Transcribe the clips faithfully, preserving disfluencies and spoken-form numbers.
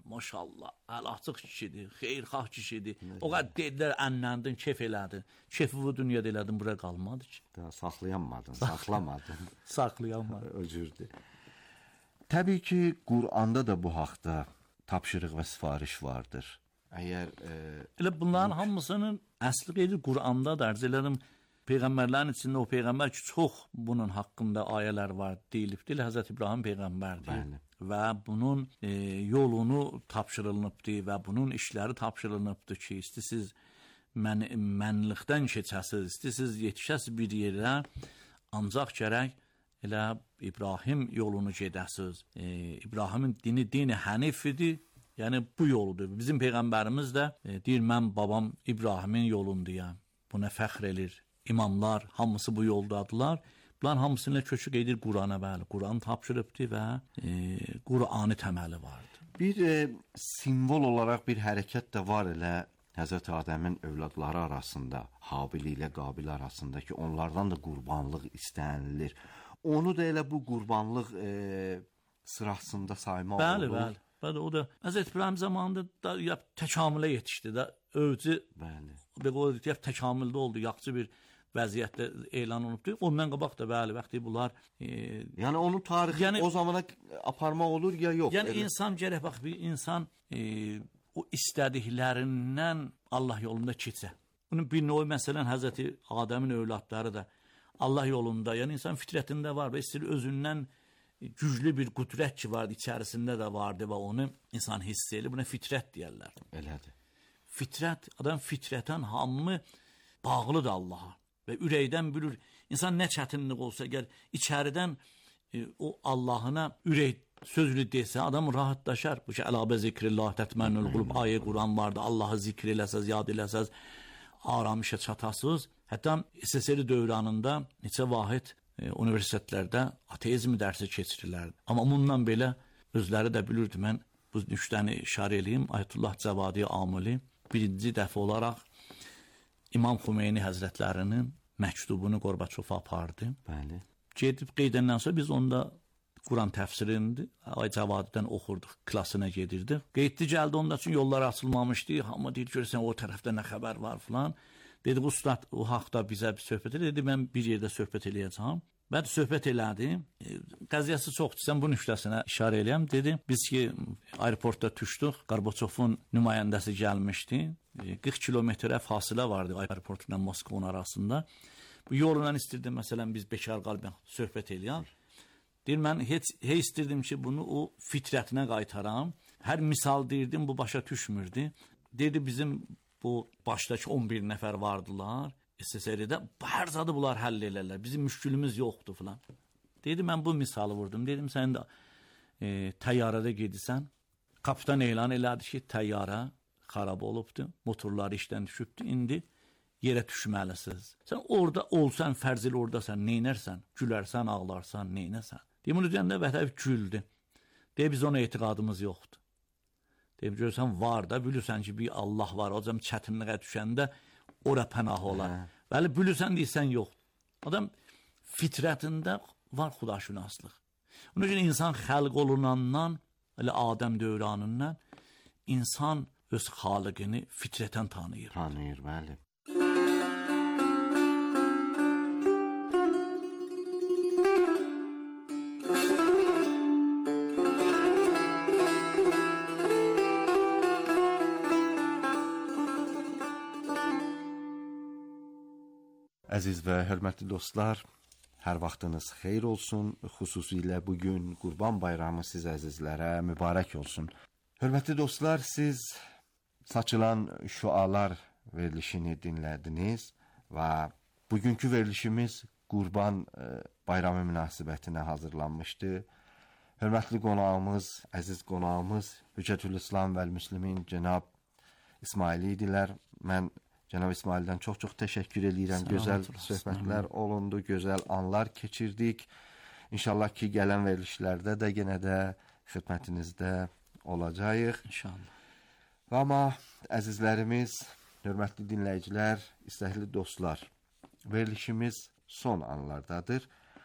maşallah, əl-açıq kişidir, xeyirxah kişidir. O qədər dedilər, ənləndin, kef elədin. Kefi bu dünyada elədin, bura qalmadı ki. Daha saxlayamadın, saxlamadın. Saxlayamadın. Özürdür. Təbii ki, Quranda da bu haqda tapşırıq və sifariş vardır. Əgər e, elə bunların hamısının əsli qeyri Quranda da arz elədim. Peyğəmbərlərin içində o peyğəmbər ki, çox bunun haqqında ayələr var, deyilibdir. Həzrət İbrahim peyğəmbərdir. Bəli. Və bunun e, yolunu tapşırılınıbdır və bunun işləri tapşırılınıbdır ki, istəsiz mən, mənlikdən keçəsiz, istəsiz yetişəsiz bir yerə, ancaq gərək elə İbrahim yolunu gedəsiz. E, İbrahimin dini dini hənif idi, yəni bu yoludur. Bizim peyğəmbərimiz də e, deyir, mən babam İbrahimin yolundayam. Buna fəxr edir. İmamlar hamısı bu yoldadılar. Bunların hamısıyla köçük edir Qurana, bəli. Quran tapşırıbdır və e, Qurani təməli vardır. Bir e, simvol olaraq bir hərəkət də var elə Həzrət Adəmin övladları arasında, Habil ilə Qabil arasında ki, onlardan da qurbanlıq istənilir. Onu da elə bu qurbanlıq e, sırasında saymaq bəli, olur. Bəli, bəli. O da Həzrət İbrahim zamanında da ya təkamülə yetişdi də, övcü, bəli. O ya təkamüldə oldu, yaxşı bir vəziyyətdə elan olunubdur. Ondan qabaq da bəli, vaxtı bunlar... E, yəni onun tarixi yəni, o zamana aparmaq olur ya yox? Yəni elə? İnsan gərək, bax, bir insan e, o istədiklərindən Allah yolunda keçə. Bunun bir növ, məsələn, Həzrəti Adəmin övladları da Allah yolunda, yəni insan fitrətində var və istəyir özündən güclü bir qüdrət ki vardı, içərisində də vardı və onu insan hiss edir. Buna fitrət deyərlər. Elədir. Fitrət, adam fitrətən hamı bağlıdır Allaha. Və ürəkdən bilir, insan nə çətinlik olsa, gəl içəridən e, o Allahına ürək sözlü desə, adam rahatlaşar. Bu ki, əlabe zikrillah, tətmənnül qulub, ayə Quran vardı, Allahı zikr eləsəz, yad eləsəz, aramışa çatasız. Hətta S S R dövranında neçə vahid e, universitetlərdə ateizm dərsi keçirirlərdi. Amma bundan belə özləri də bilirdi, mən bu nüştəni işarə eləyim, Ayətullah Cəvadi Amili birinci dəfə olaraq İmam Xümeyni Həzrətlərinin məktubunu Qorbaçova apardı. Bəli. Gedib qeydəndən sonra biz onda Quran təfsirini Ay Cəvadidən oxurduq, klasına gedirdik. Qeydli gəldi, onda üçün yollar açılmamışdı. Hamı deyir, görürsən o tərəfdə nə xəbər var filan. Dedi, ustad o haqda bizə bir söhbət edir. Dedi, mən bir yerdə söhbət eləyəcəm. Mən söhbət elədim. Qəziyyəsi çoxdur. Sən bu nüktəsinə işarə eləyəm. Dedi, biz ki aeroportda düşdük. Qorbaçovun nümayəndəsi gəlmişdi. qırx kilometrə fasilə vardı aeroportla Moskvanın arasında. Bu yolla istirdim, məsələn, biz bekar qalbən söhbət eləyək. Deyir, mən heç, heç istirdim ki, bunu o fitrətinə qaytaram. Hər misal deyirdim, bu başa düşmürdü. Dedi, bizim bu başdakı on bir nəfər vardılar. S S R-də hər zadı bunlar həll elərlər. Bizim müşkülümüz yoxdur filan. Dedi, mən bu misalı vurdum. Dedim, sən də e, təyyarədə gedirsən. Kapitan elan elədi ki, təyyarə xarab olubdur, motorları işdən düşübdür, indi yerə düşməlisiniz. Sən orada olsan, fərzil oradasan, neynərsən? Gülərsən, ağlarsan, neynəsən? Deyim, onu deyəndə vətəb güldü. Deyib, biz ona etiqadımız yoxdur. Deyib, görürsən, var da, bilirsən ki, bir Allah var, o zaman çətinliyə düşəndə ora pənah olar. Hə. Bəli, bilirsən, deyirsən, yox. Adam fitrətində var xudaşünaslıq. Onun üçün insan xəlq olunandan, elə Adəm dövranından, insan öz xaliqini fitrətən tanıyır. Tanıyır, bəli. Əziz və hörmətli dostlar, hər vaxtınız xeyir olsun, xüsusilə bugün Qurban Bayramı siz əzizlərə mübarək olsun. Hörmətli dostlar, siz saçılan şüalar verilişini dinlədiniz və bugünkü verilişimiz Qurban Bayramı münasibətinə hazırlanmışdı. Hörmətli qonağımız, əziz qonağımız Hüccətül-İslam vəl-Müslimin cənab İsmaili idilər. Mən cənab İsmaildən çox-çox təşəkkür edirəm. Gözəl söhbətlər olundu, gözəl anlar keçirdik. İnşallah ki, gələn verilişlərdə də yenə də xidmətinizdə olacağıq. İnşallah. Amma əzizlərimiz, hörmətli dinləyicilər, istəkli dostlar, verilişimiz son anlardadır.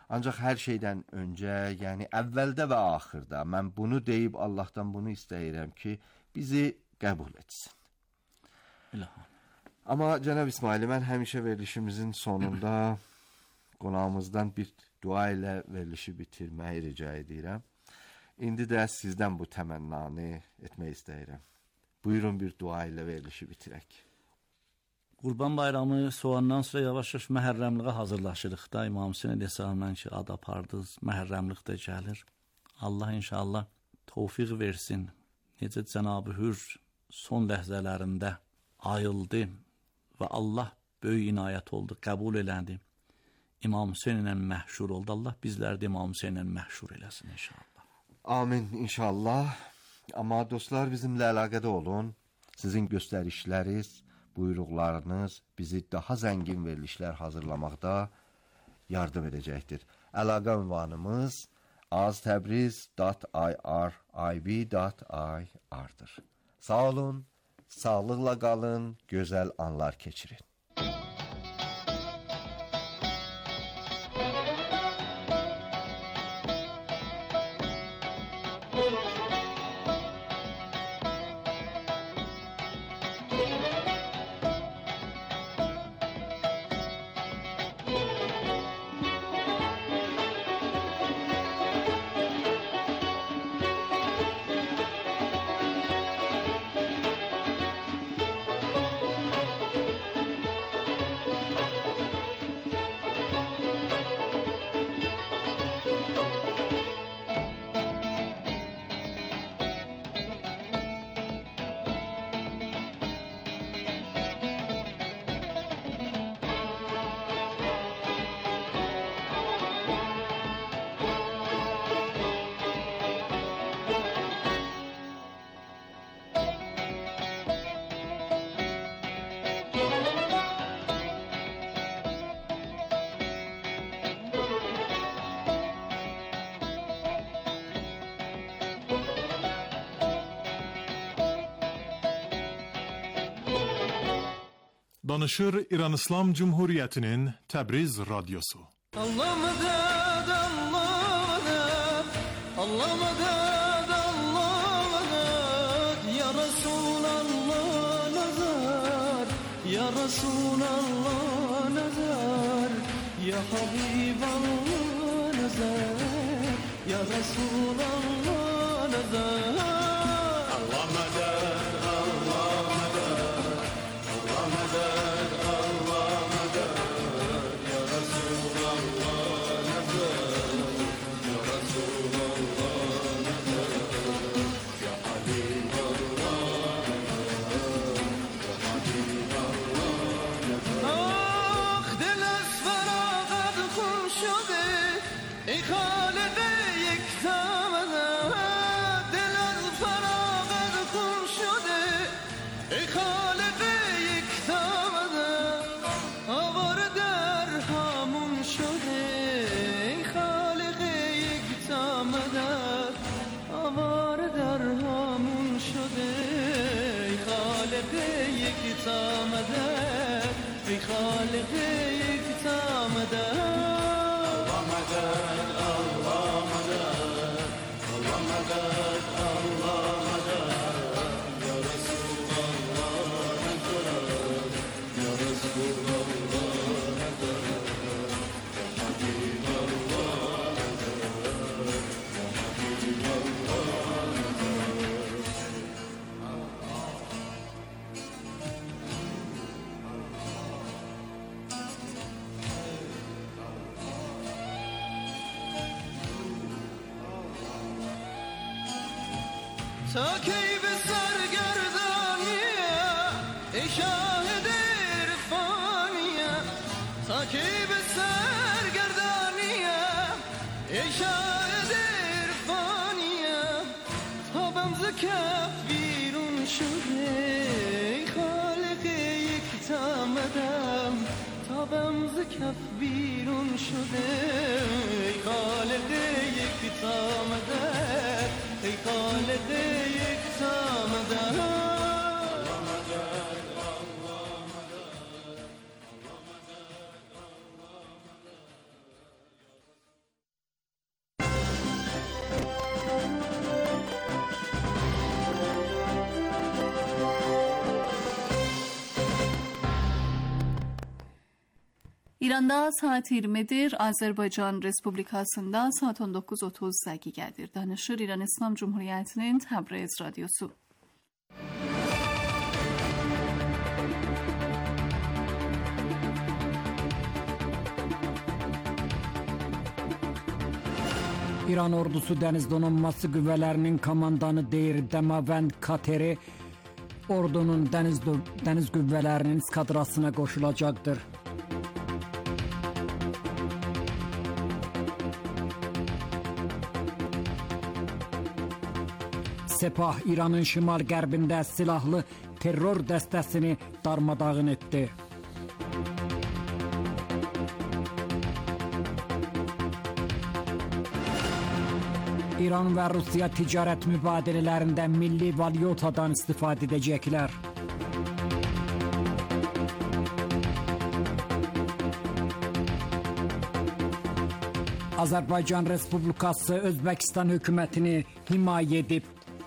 Ancaq hər şeydən öncə, yəni əvvəldə və axırda mən bunu deyib Allahdan bunu istəyirəm ki, bizi qəbul etsin. İlahım. Amma cənab İsmail, mən həmişə verilişimizin sonunda qonağımızdan bir dua ilə verilişi bitirməyi rica edirəm. İndi də sizdən bu təmənnanı etmək istəyirəm. Buyurun bir dua ilə verilişi bitirək. Qurban bayramı soğandan sonra yavaş-yavaş məhərrəmliğə hazırlaşırıq da. İmam Hüseyn əleyhissalamdan ki, ad apardınız, məhərrəmlik də gəlir. Allah inşallah tövfiq versin. Necə Cənab-ı Hür son ləhzələrində ayıldı və Allah böyük inayət oldu, qəbul elədi. İmam Hüseyn ilə məhşur oldu. Allah bizləri də İmam Hüseyn ilə məhşur eləsin inşallah. Amin inşallah. Amma dostlar, bizimlə əlaqədə olun. Sizin göstərişləriniz, buyruqlarınız bizi daha zəngin verilişlər hazırlamaqda yardım edəcəkdir. Əlaqə ünvanımız aztəbriz dot i r i v dot i r-dır. Sağ olun, sağlıqla qalın, gözəl anlar keçirin. Danışır İran İslam Cumhuriyyətinin Təbriz Radyosu. Allah mədən, Allah mədən, Allah mədən, Allah mədən, ya Rasulallah nəzər, ya Rasulallah nəzər, ya Habiballah nəzər, ya Rasulallah nəzər. Allah mədən, Allah mədən, Allah mədən, Allah mədən, ya Rasulallah nəzər, ya Rasulallah nəzər, ya Habiballah nəzər, ya Habiballah nəzər. Ah, dil az fərağət xun şude, ey Xaliq yekta mədən, dil az fərağət xun şude, ey Xaliq yekta mədən, avar der hamun şude, ey Xaliq yekta mədən, avar der hamun şude, ey Xaliq yekta mədən, ey Xaliq yekta mədən. Allah mədən, Allah mədən, Allah mədən, Allah mədən, ya Rasulallah nəzər, ya Rasulallah nəzər, ya Habiballah nəzər, ya Habiballah nəzər. تا کی به سرگردانیه ای شاهد عرفانیه تا کی به سرگردانیه ای شاهد عرفانیه تابم ز کف بیرون شده ای خالق یکتا مدام تابم ز کف بیرون شده ای خالق یکتا مدام ای خالق یکتا مدام. İranda saat iyirmidir, Azərbaycan Respublikasında saat on dokuz otuz dəqiqədir. Danışır İran İslam Cumhuriyyətinin Təbriz Radyosu. İran ordusu Dəniz Donanması Qüvvələrinin komandanı deyir, Dəmavənd Kateri ordunun dəniz, dəniz qüvvələrinin skadrasına qoşulacaqdır. Sepah İranın şimal-qərbində silahlı terror dəstəsini darmadağın etdi. İran və Rusiya ticarət mübadilələrində milli valyutadan istifadə edəcəklər. Azərbaycan Respublikası Özbəkistan hökumətini himayə edib.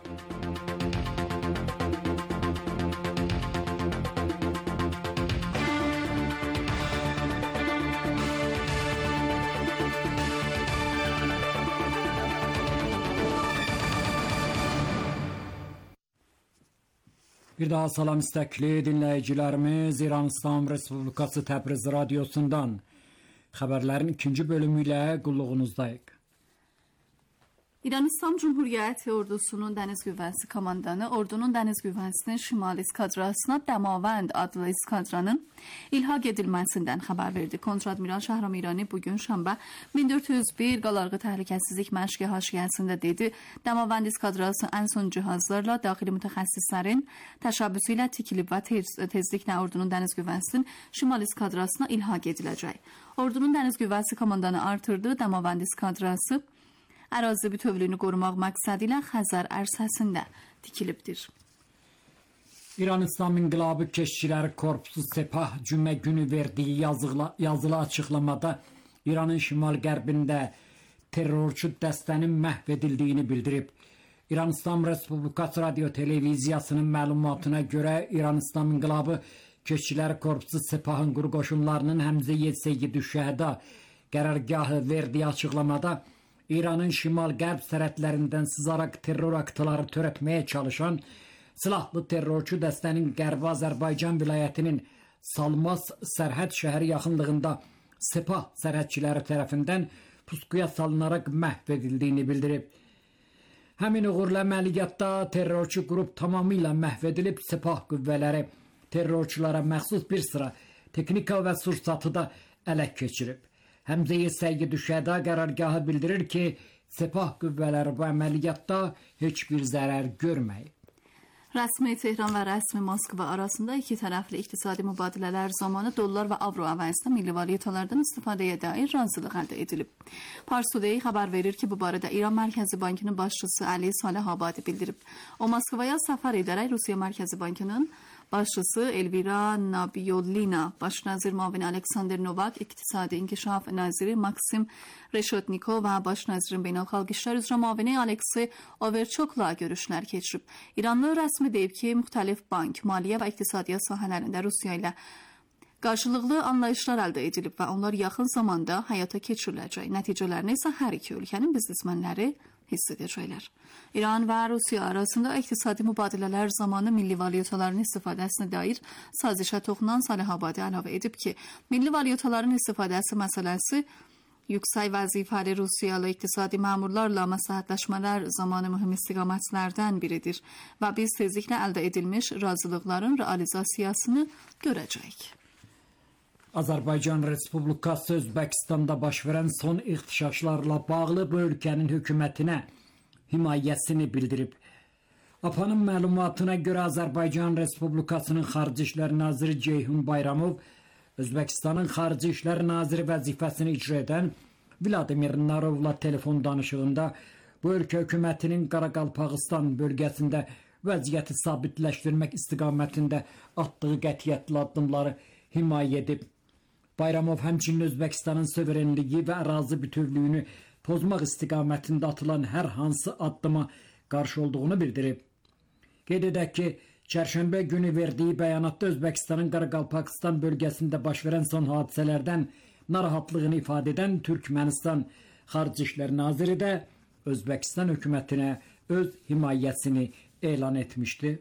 Bir daha salam istekli dinleyicilerimiz, İran İslam Respublikası Təbriz Radyosu'ndan haberlerin ikinci bölümüyle qulluğunuzdayıq. İran İslam Cumhuriyyəti ordusunun dəniz qüvvəsi komandanı ordunun dəniz qüvvəsinin şimali eskadrasına Dəmavənd adlı eskadranın ilhaq edilməsindən xəbər verdi. Kontradmiral Şahram İrani bugün şənbə min dörd yüz bir qalarğı təhlükəsizlik məşqi haşiyəsində dedi. Dəmavənd eskadrası ən son cihazlarla daxili mütəxəssislərin təşəbbüsü ilə tikilib və tez, tezliklə ordunun dəniz qüvvəsinin şimal eskadrasına ilhaq ediləcək. Ordunun dəniz qüvvəsi komandanı artırdığı Dəmavənd eskadrası ərazi bütövlüyünü qorumaq məqsədi ilə Xəzər ərsəsində tikilibdir. İran İslam İnqilabı Keşikçiləri Korpusu Sepah cümə günü verdiyi yazılı, yazılı açıqlamada İranın şimal-qərbində terrorçu dəstənin məhv edildiyini bildirib. İran İslam Respublikası Radio Televiziyasının məlumatına görə İran İslam İnqilabı Keşikçiləri Korpusu Sepahın quru qoşunlarının Həmzə Yedseyyid Şəhəda qərargahı verdiyi açıqlamada İranın şimal-qərb sərhədlərindən sızaraq terror aktları törətməyə çalışan silahlı terrorçu dəstənin Qərbi Azərbaycan vilayətinin Salmas sərhəd şəhəri yaxınlığında Sepah sərhədçiləri tərəfindən pusquya salınaraq məhv edildiyini bildirib. Həmin uğurla əməliyyatda terrorçu qrup tamamilə məhv edilib, Sepah qüvvələri terrorçulara məxsus bir sıra texnika və sursatı da ələ keçirib. Həmzə Yedseyyid Şəhəda qərargahı bildirir ki, Sepah qüvvələri bu əməliyyatda heç bir zərər görməyib. Rəsmi Tehran və rəsmi Moskva arasında iki tərəfli iqtisadi mübadilələr zamanı dollar və avro əvəzində milli valyutalardan istifadəyə dair razılıq əldə edilib. Pars Today xəbər verir ki, bu barədə İran Mərkəzi Bankının başçısı Əli Saleh Abadi bildirib. O Moskvaya səfər edərək Rusiya Mərkəzi Bankının başçısı Elvira Nabiyolina, baş nazir müavini Aleksandr Novak, İqtisadi İnkişaf naziri Maksim Reşotnikov və baş nazirin beynəlxalq işlər üzrə müavini Aleksey Overçokla görüşlər keçirib. İranlı rəsmi deyib ki, müxtəlif bank, maliyyə və iqtisadiyyat sahələrində Rusiya ilə qarşılıqlı anlayışlar əldə edilib və onlar yaxın zamanda həyata keçiriləcək. Nəticələrini isə hər iki ölkənin biznesmenləri hiss edəcəklər. İran və Rusiya arasında iqtisadi mübadilələr zamanı milli valyutaların istifadəsinə dair sazişə toxunan Saleh Abadi əlavə edib ki, milli valyutaların istifadəsi məsələsi yüksək vəzifəli Rusiyalı iqtisadi məmurlarla məsləhətləşmələr zamanı mühüm istiqamətlərdən biridir və biz tezliklə əldə edilmiş razılıqların realizasiyasını görəcəyik. Azərbaycan Respublikası Özbəkistanda baş verən son ixtişaşlarla bağlı bu ölkənin hökumətinə himayəsini bildirib. A P A-nın məlumatına görə Azərbaycan Respublikasının Xarici İşlər Naziri Ceyhun Bayramov Özbəkistanın Xarici İşlər Naziri vəzifəsini icra edən Vladimir Narovla telefon danışığında bu ölkə hökumətinin Qaraqalpaqistan bölgəsində vəziyyəti sabitləşdirmək istiqamətində atdığı qətiyyətli addımları himayə edib. Bayramov həmçinin Özbəkistanın suverenliyi və ərazi bütövlüyünü pozmaq istiqamətində atılan hər hansı addıma qarşı olduğunu bildirib. Qeyd edək ki, Çərşənbə günü verdiyi bəyanatda Özbəkistanın Qaraqalpaqistan bölgəsində baş verən son hadisələrdən narahatlığını ifadə edən Türkmənistan Xarici İşlər Naziri də Özbəkistan hökumətinə öz himayəsini elan etmişdi.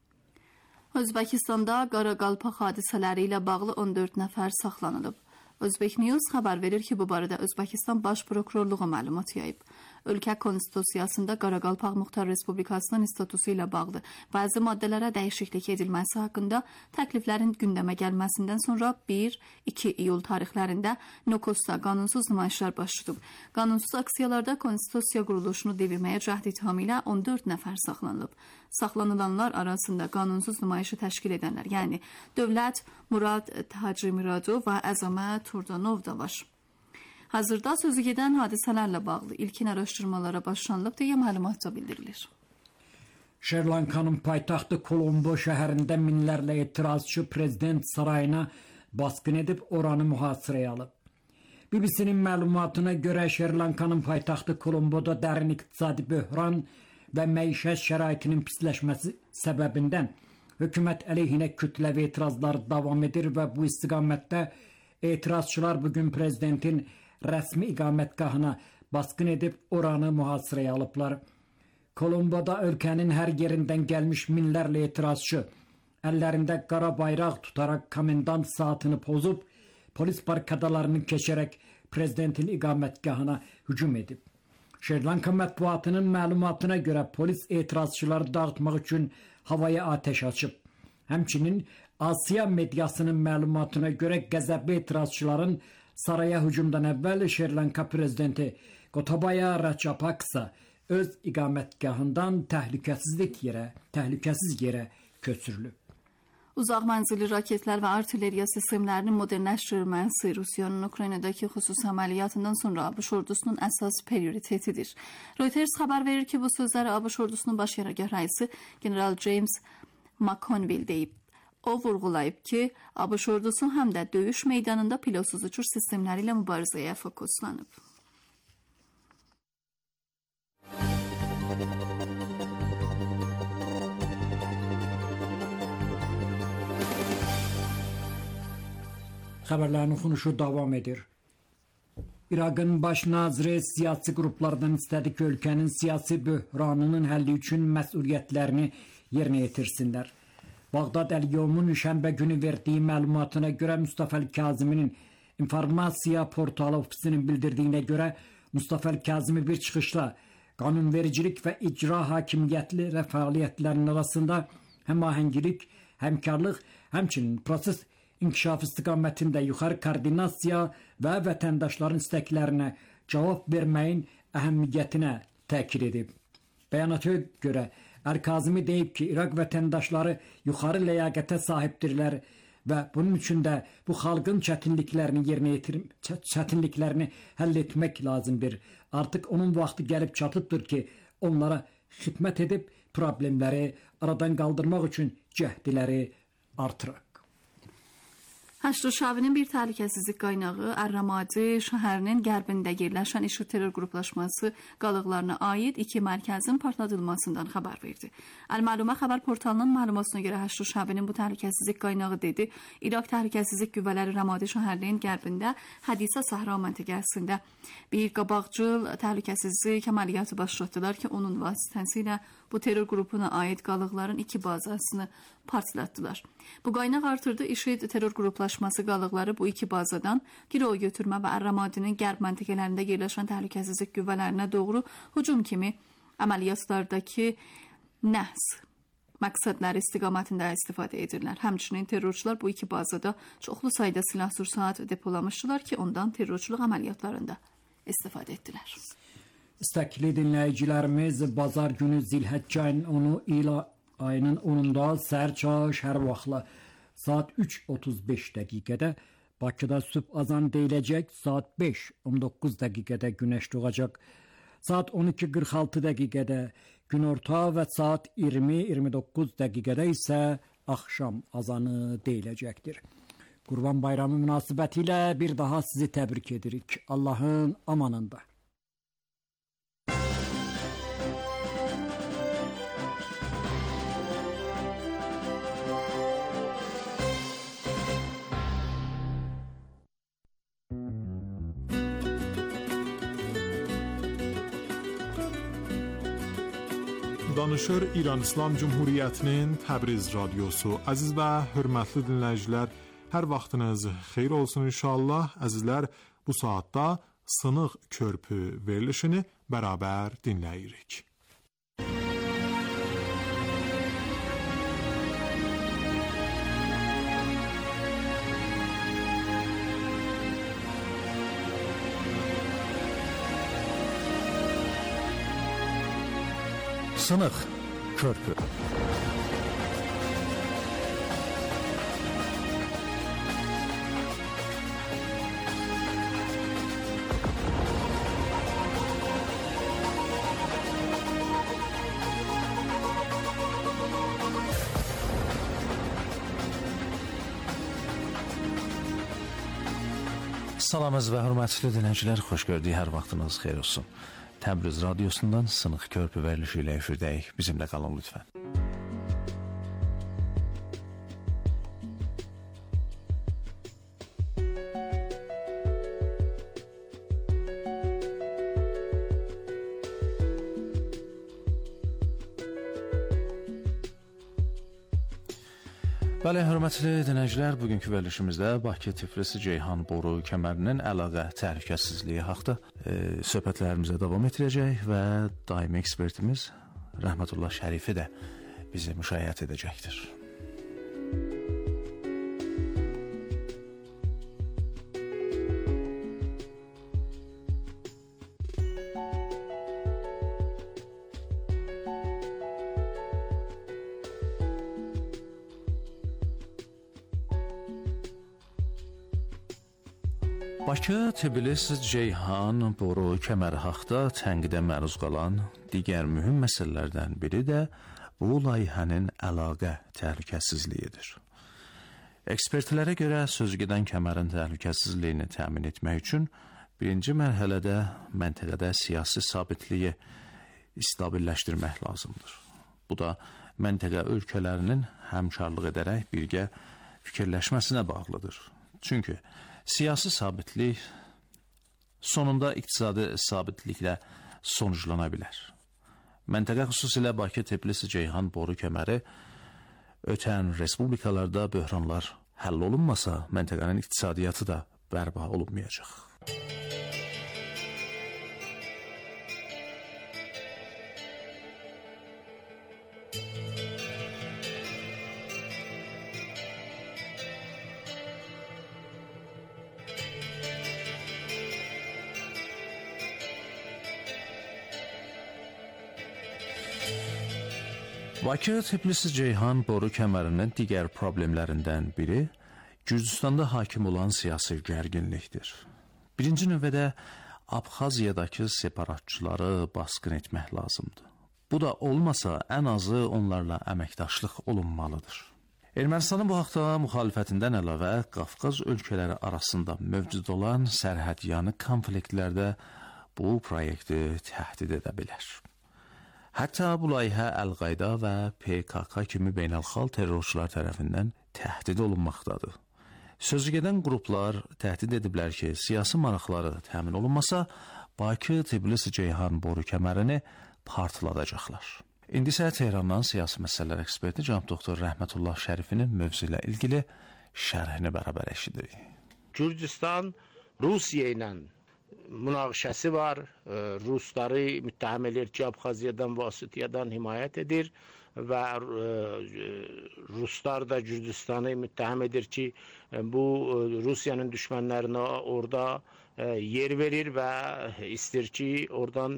Özbəkistanda Qaraqalpaq hadisələri ilə bağlı on dörd nəfər saxlanılıb. Özbek News xəbər verir ki, bu barədə Özbəkistan Baş Prokurorluğu məlumat yayıb. Ölkə konstitusiyasında Qaraqalpaq Muxtar Respublikasının statusu ilə bağlı bəzi maddələrə dəyişiklik edilməsi haqqında təkliflərin gündəmə gəlməsindən sonra bir iki iyul tarixlərində Nokosda qanunsuz nümayişlər baş tutub. Qanunsuz aksiyalarda konstitusiya quruluşunu devirməyə cəhd ithamı ilə on dörd nəfər saxlanılıb. Saxlanılanlar arasında qanunsuz nümayişi təşkil edənlər, yəni Dövlət Murad Tacimuradov və Əzəmət Turdanov da var. Hazırda sözü gedən hadisələrlə bağlı ilkin araşdırmalara başlanılıb deyə məlumatda bildirilir. Şri-Lankanın paytaxtı Kolombo şəhərində minlərlə etirazçı prezident sarayına baskın edib oranı mühasirəyə alıb. B B C-nin məlumatına görə Şri-Lankanın paytaxtı Kolomboda dərin iqtisadi böhran və məişət şəraitinin pisləşməsi səbəbindən hökumət əleyhinə kütləvi etirazlar davam edir və bu istiqamətdə etirazçılar bugün prezidentin rəsmi iqamətgahına baskın edib oranı mühasirəyə alıblar. Kolomboda ölkənin hər yerindən gəlmiş minlərlə etirazçı əllərində qara bayraq tutaraq komendant saatını pozub, polis barikadalarını keçərək prezidentin iqamətgahına hücum edib. Şri-Lanka mətbuatının məlumatına görə polis etirazçıları dağıtmaq üçün havaya atəş açıb. Həmçinin Asiya mediasının məlumatına görə qəzəbli etirazçıların saraya hücumdan əvvəl Şri-Lanka prezidenti Gotabaya Rajapaksa öz iqamətgahından təhlükəsizlik yerə, təhlükəsiz yerə köçürülüb. Uzaq mənzilli raketlər və artilleriya sistemlərinin modernləşdirilməsi Rusiyanın Ukraynadakı xüsusi əməliyyatından sonra ABŞ ordusunun əsas prioritetidir. Reuters xəbər verir ki, bu sözləri ABŞ ordusunun baş qərargah rəisi general James McConville deyib. O vurğulayıb ki, ABŞ ordusu həm də döyüş meydanında pilotsuz uçuş sistemləri ilə mübarizəyə fokuslanıb. Xəbərlərin oxunuşu davam edir. İraqın baş naziri siyasi qruplardan istədi ki, ölkənin siyasi böhranının həlli üçün məsuliyyətlərini yerinə yetirsinlər. Bağdad Əl-Yevmun şənbə günü verdiyi məlumatına görə Mustafa Kazıminin informasiya portalı ofisinin bildirdiyinə görə Mustafa Kazımi bir çıxışla qanunvericilik və icra hakimiyyətli fəaliyyətlərinin arasında həmahəngilik, həmkarlıq, həmçinin proses inkişaf istiqamətində yuxarı koordinasiya və vətəndaşların istəklərinə cavab verməyin əhəmiyyətinə təkid edib. Bəyanata görə Əl-Kazimi deyib ki, İraq vətəndaşları yuxarı ləyaqətə sahibdirlər və bunun üçün də bu xalqın çətinliklərini yerinə yetirib, çətinliklərini həll etmək lazımdır. Artıq onun vaxtı gəlib çatıbdır ki, onlara xidmət edib problemləri aradan qaldırmaq üçün cəhdiləri artıraq. Həşrüşavinin bir təhlükəsizlik qaynağı Ər-Ramadi şəhərinin qərbində yerləşən İŞİD terror qruplaşması qalıqlarına aid iki mərkəzin partladılmasından xəbər verdi. Əl-Məlumə xəbər portalının məlumatına görə Həşrüşavinin bu təhlükəsizlik qaynağı dedi, İraq təhlükəsizlik qüvvələri Ramadi şəhərinin qərbində Hədisə Səhra məntəqəsində bir qabaqcıl təhlükəsizlik əməliyyatı başlatdılar ki, onun vasitəsilə bu terror qrupuna aid qalıqların iki bazasını partlatdılar. Bu qaynaq artırdı İŞİD terror qruplaşması qalıqları bu iki bazadan girov götürmə və Ər-Ramadinin qərb məntəqələrində yerləşən təhlükəsizlik qüvvələrinə doğru hücum kimi əməliyyatlardakı nəhs məqsədləri istiqamətində istifadə edirlər. Həmçinin terrorçular bu iki bazada çoxlu sayda silah-sursat depolamışdılar ki, ondan terrorçuluq əməliyyatlarında istifadə etdilər. İstəkli dinləyicilərimiz bazar günü Zilhəccə ayının onu ilə ayının onunda səhər çaş hər vaxtla saat üç otuz beş dəqiqədə Bakıda sübh azan deyiləcək, saat beş on doqquz dəqiqədə günəş doğacaq, saat on iki qırx altı dəqiqədə günorta və saat iyirmi iyirmi doqquz dəqiqədə isə axşam azanı deyiləcəkdir. Qurban Bayramı münasibətilə bir daha sizi təbrik edirik. Allahın amanında. Danışır İran İslam Cumhuriyyətinin Təbriz radiosu. Əziz və hörmətli dinləyicilər, hər vaxtınız xeyir olsun inşallah. Əzizlər, bu saatda Sınıq Körpü verilişini bərabər dinləyirik. Sınıq Körpü. Salamız və hörmətli dinləyicilər, xoş gördük, hər vaxtınız xeyir olsun. Təbriz radiosundan Sınıq Körpü verilişi ilə efirdəyik. Bizimlə qalın lütfən. Bəli, hörmətli dinləyicilər, bugünkü verilişimizdə Bakı-Tiflis-Ceyhan boru kəmərinin əlaqə təhlükəsizliyi haqda e, söhbətlərimizə davam etdirəcək və daimi ekspertimiz Rəhmətullah Şərifi də bizi müşayiət edəcəkdir. Bakı-Tbilisi-Ceyhan boru kəməri haqda tənqidə məruz qalan digər mühüm məsələlərdən biri də bu layihənin əlaqə təhlükəsizliyidir. Ekspertlərə görə sözügedən kəmərin təhlükəsizliyini təmin etmək üçün birinci mərhələdə məntəqədə siyasi sabitliyi stabilləşdirmək lazımdır. Bu da məntəqə ölkələrinin həmkarlıq edərək birgə fikirləşməsinə bağlıdır. Çünki siyasi sabitlik sonunda iqtisadi sabitliklə sonuclana bilər. Məntəqə xüsusilə Bakı-Tbilisi-Ceyhan boru kəməri ötən respublikalarda böhranlar həll olunmasa, məntəqənin iqtisadiyyatı da bərpa olunmayacaq. Bakı-Tbilisi-Ceyhan boru kəmərinin digər problemlərindən biri Gürcüstanda hakim olan siyasi gərginlikdir. Birinci növbədə Abxaziyadakı separatçıları basqın etmək lazımdır. Bu da olmasa ən azı onlarla əməkdaşlıq olunmalıdır. Ermənistanın bu haqda müxalifətindən əlavə Qafqaz ölkələri arasında mövcud olan sərhədyanı konfliktlərdə bu proyekti təhdid edə bilər. Hətta bu layihə Əl-Qayda və P K K kimi beynəlxalq terrorçular tərəfindən təhdid olunmaqdadır. Sözügedən qruplar təhdid ediblər ki, siyasi maraqları təmin olunmasa, Bakı-Tbilisi-Ceyhan boru kəmərini partladacaqlar. İndi isə Tehrandan siyasi məsələlər eksperti cənab doktor Rəhmətullah Şərifinin mövzu ilə ilgili şərhini bərabər eşidirik. Gürcüstan Rusiya ilə münaqişəsi var. Rusları müttəhəm edir ki, Abxaziyadan və Osetiyadan himayət edir və Ruslar da Gürcüstanı müttəhəm edir ki, bu Rusiyanın düşmənlərinə orada yer verir və istir ki, oradan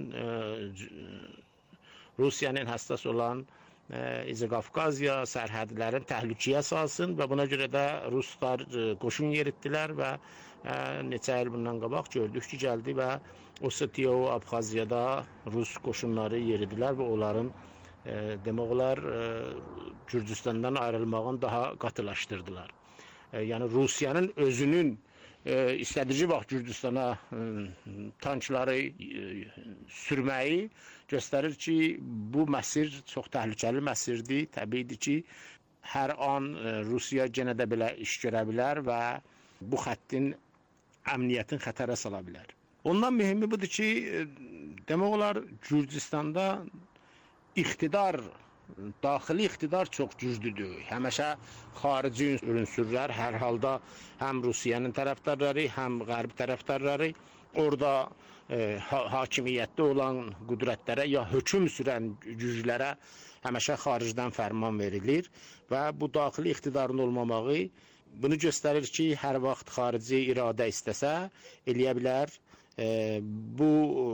Rusiyanın həssas olan İzə-Qafqaziya sərhədlərin təhlükəyə salsın və buna görə də Ruslar qoşun yeritdilər və neçə il bundan qabaq gördük ki, gəldi və Osetiya və Abxaziyada Rus qoşunları yeridilər və onların e, demək olar e, Gürcüstandan ayrılmağını daha qatılaşdırdılar. E, yəni Rusiyanın özünün e, istədici vaxt Gürcüstana e, tankları e, sürməyi göstərir ki, bu məsir çox təhlükəli məsirdir. Təbiidir ki, hər an e, Rusiya yenə də belə iş görə bilər və bu xəttin əmniyyətin xətərə sala bilər. Ondan mühimi budur ki, demək olar Gürcüstanda iqtidar, daxili iqtidar çox güclüdür. Həmişə xarici ünsürlər hər halda həm Rusiyanın tərəfdarları, həm Qərb tərəfdarları orada e, ha hakimiyyətdə olan qüdrətlərə ya hökm sürən güclərə həmişə xaricdən fərman verilir və bu daxili iqtidarın olmamağı bunu göstərir ki, hər vaxt xarici iradə istəsə eləyə bilər. E, bu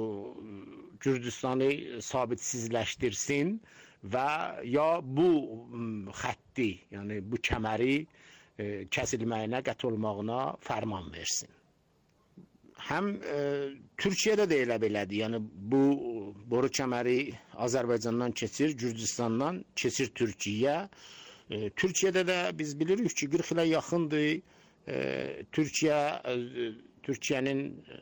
Gürcüstanı sabitsizləşdirsin və ya bu xətti, yəni bu kəməri e, kəsilməyinə, qət olmağına fərman versin. Həm e, Türkiyədə də elə belədir. Yəni bu boru kəməri Azərbaycandan keçir, Gürcüstandan keçir Türkiyəyə. E, Türkiyədə də biz bilirik ki, qırx ilə yaxındır e, Türkiyə e, Türkiyənin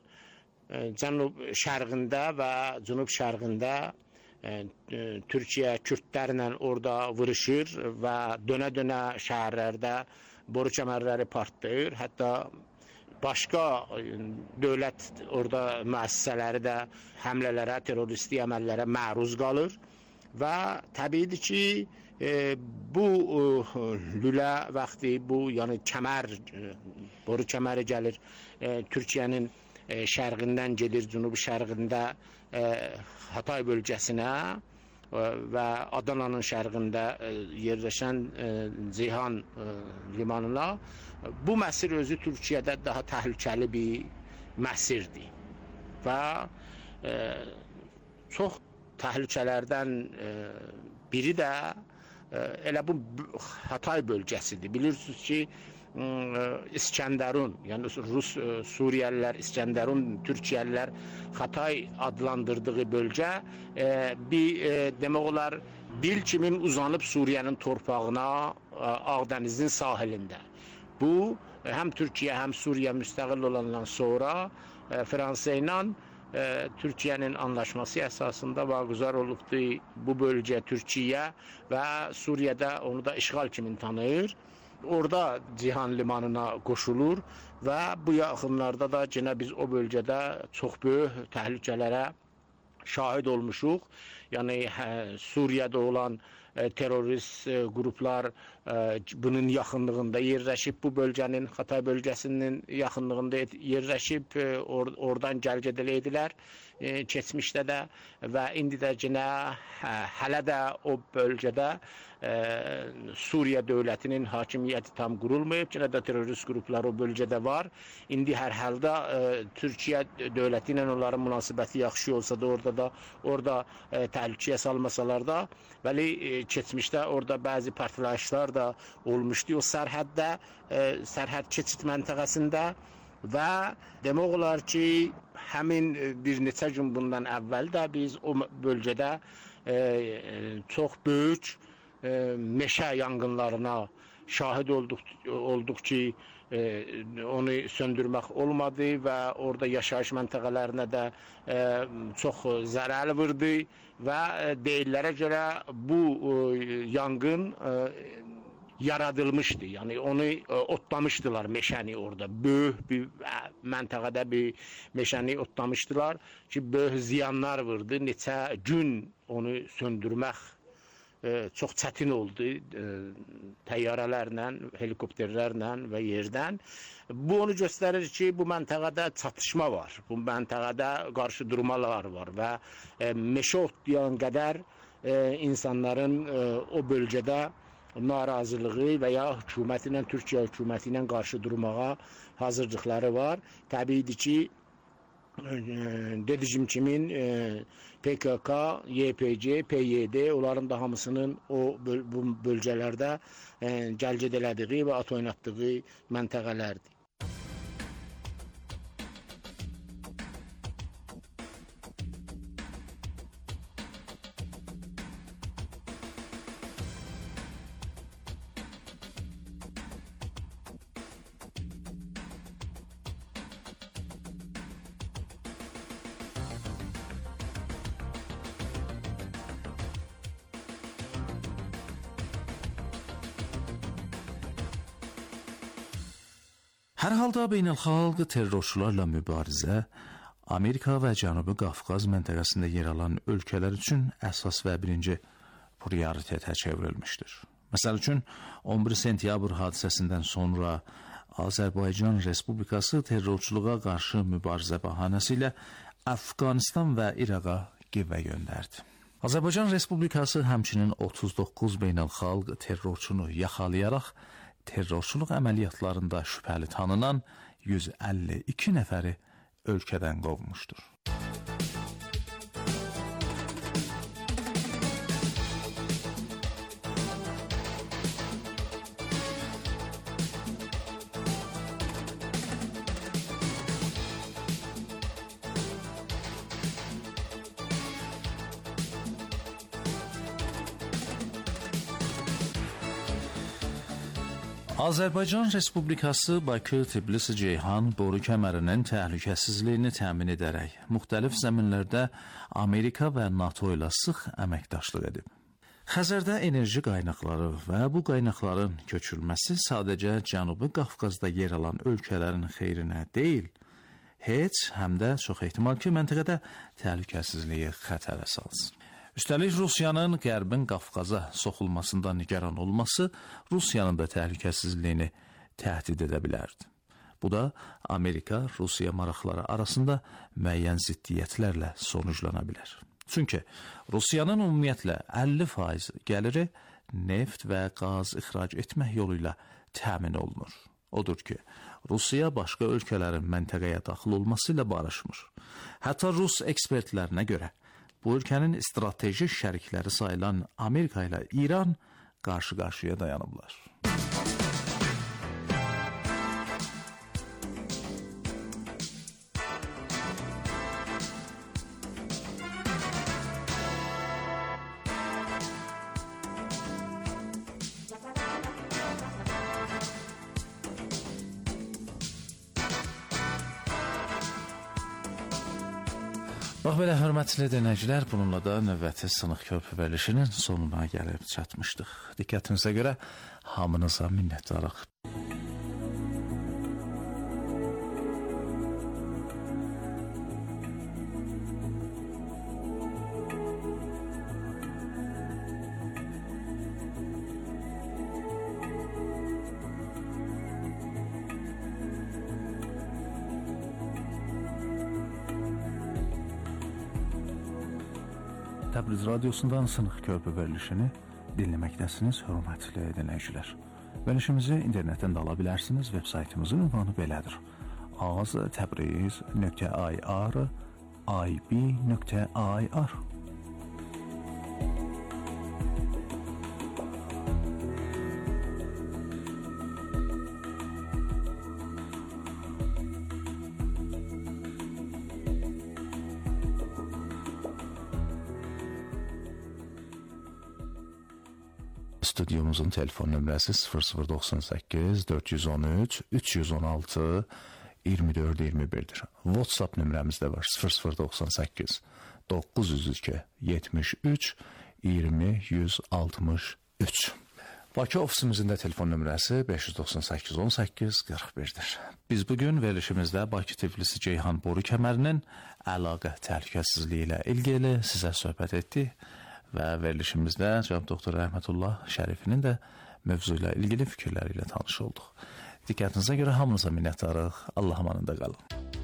e, cənub şərqində və cənub şərqində e, e, Türkiyə kürdlərlə orada vuruşur və dönə-dönə şəhərlərdə boru kəmərləri partlayır. Hətta başqa dövlət orada müəssisələri də həmlələrə, terroristi əməllərə məruz qalır və təbiidir ki, e, bu e, lülə vaxtı, bu yəni kəmər, e, boru kəməri gəlir e, Türkiyənin e, şərqindən gedir, cənubi şərqində e, Hatay bölgəsinə e, və Adananın şərqində e, yerləşən e, Ceyhan e, limanına. Bu məsir özü Türkiyədə daha təhlükəli bir məsirdir və e, çox təhlükələrdən e, biri də e, elə bu Hatay bölgəsidir. Bilirsiniz ki, e, İskəndərun, yəni Rus e, Suriyəlilər, İskəndərun, Türkiyəlilər Hatay adlandırdığı bölgə e, bir e, demək olar bil kimin uzanıb Suriye'nin torpağına e, Ağdeniz'in sahilində. Bu hem Türkiye hem Suriye müstakil olandan sonra e, Fransa ile e, Türkiye'nin anlaşması esasında vaguzar olubdu bu bölge Türkiye ve Suriye'de onu da işgal kimin tanıyır. Orada Cihan limanına koşulur ve bu yaxınlarda da yine biz o bölgede çok büyük təhlükələrə şahid olmuşuq. Yani e, Suriye'de olan e, terörist e, gruplar e, bunun yaxınlığında yerləşib, bu bölgenin, Hatay bölgesinin yaxınlığında yerləşib, e, or oradan gəlgədələdilər e, keçmişdə də və indi də yine hə, hələ də o bölgede e, Suriye devletinin hakimiyyəti tam qurulmayıb, yine də terörist gruplar o bölgede var. İndi hər halda e, Türkiye devleti ilə onların münasibəti yaxşı olsa da orada da orada e, təhlükəyə salmasalar da, bəli e, keçmişdə orada bəzi partlayışlar da olmuşdu o sərhəddə, e, sərhəd keçid məntəqəsində və demək olar ki, həmin bir neçə gün bundan əvvəl də biz o bölgədə e, çox böyük e, meşə yanğınlarına şahid olduq, olduq ki, e, onu söndürmək olmadı və orada yaşayış məntəqələrinə də e, çox zərər vurdu və e, deyillərə görə bu e, yanğın e, yaradılmışdı. Yani onu e, otlamıştılar meşəni orada. Böyük bir e, məntəqədə bir meşəni otlamıştılar ki, böyük ziyanlar vurdu. Neçə gün onu söndürmək e, çox çətin oldu e, təyyarələrlə, helikopterlərlə və yerdən. Bu onu göstərir ki, bu məntəqədə çatışma var. Bu məntəqədə qarşı durmalar var və e, meşə otlayan qədər e, insanların e, o bölgədə narazılığı və ya hökuməti ilə, Türkiyə hökuməti ilə qarşı durmağa hazırlıqları var. Təbiidir ki, dediyim kimin P K K, Y P G, P Y D onların da hamısının o bu bölgələrdə gəlgəd elədiyi və at oynatdığı məntəqələrdir. Hər halda beynəlxalq terrorçularla mübarizə Amerika və Cənubi Qafqaz məntəqəsində yer alan ölkələr üçün əsas və birinci prioritetə çevrilmişdir. Məsəl üçün, on bir sentyabr hadisəsindən sonra Azərbaycan Respublikası terrorçuluğa qarşı mübarizə bəhanəsi ilə Əfqanistan və İraqa qüvvə göndərdi. Azərbaycan Respublikası həmçinin otuz doqquz beynəlxalq terrorçunu yaxalayaraq terrorçuluq əməliyyatlarında şübhəli tanınan yüz əlli iki nəfəri ölkədən qovmuşdur. Azərbaycan Respublikası Bakı, Tbilisi, Ceyhan boru kəmərinin təhlükəsizliyini təmin edərək müxtəlif zəminlərdə Amerika və NATO ilə sıx əməkdaşlıq edib. Xəzərdə enerji qaynaqları və bu qaynaqların köçürülməsi sadəcə Cənubi Qafqazda yer alan ölkələrin xeyrinə deyil, heç həm də çox ehtimal ki, məntəqədə təhlükəsizliyi xətərə salsın. Üstəlik, Rusiyanın Qərbin Qafqaza soxulmasından nigaran olması Rusiyanın da təhlükəsizliyini təhdid edə bilərdi. Bu da Amerika-Rusiya maraqları arasında müəyyən ziddiyyətlərlə sonuclana bilər. Çünki Rusiyanın ümumiyyətlə əlli faiz gəliri neft və qaz ixrac etmək yolu ilə təmin olunur. Odur ki, Rusiya başqa ölkələrin məntəqəyə daxil olması ilə barışmır. Hətta Rus ekspertlərinə görə bu ölkənin strateji şərikləri sayılan Amerika ilə İran qarşı-qarşıya dayanıblar. Bax belə, hörmətli dinləyicilər, bununla da növbəti sınıq körpü verilişinin sonuna gəlib çatmışdıq. Diqqətinizə görə hamınıza minnətdarıq. Təbriz Radyosundan Sınıq Körpü verilişini dinləməkdəsiniz, hörmətli dinləyicilər. Verilişimizi internetdən də ala bilərsiniz. Veb saytımızın ünvanı belədir: az təbriz nöqtə i r i b nöqtə i r. Stüdyomuzun telefon nömrəsi sıfır sıfır doxsan səkkiz dörd yüz on üç üç yüz on altı iyirmi dörd iyirmi bir'dir. WhatsApp nömrəmiz də var: sıfır sıfır doxsan səkkiz doqquz yüz iki yetmiş üç iyirmi yüz altmış üç. Bakı ofisimizin də telefon nömrəsi beş yüz doxsan səkkiz on səkkiz qırx bir'dir. Biz bugün verilişimizdə Bakı, Tbilisi, Ceyhan boru kəmərinin əlaqə təhlükəsizliyi ilə ilgili sizə söhbət etdik. Və verilişimizdə cənab doktor Rəhmətullah Şərifinin də mövzu ilə ilgili fikirləri ilə tanış olduq. Diqqətinizə görə hamınıza minnətdarıq. Allah amanında qalın.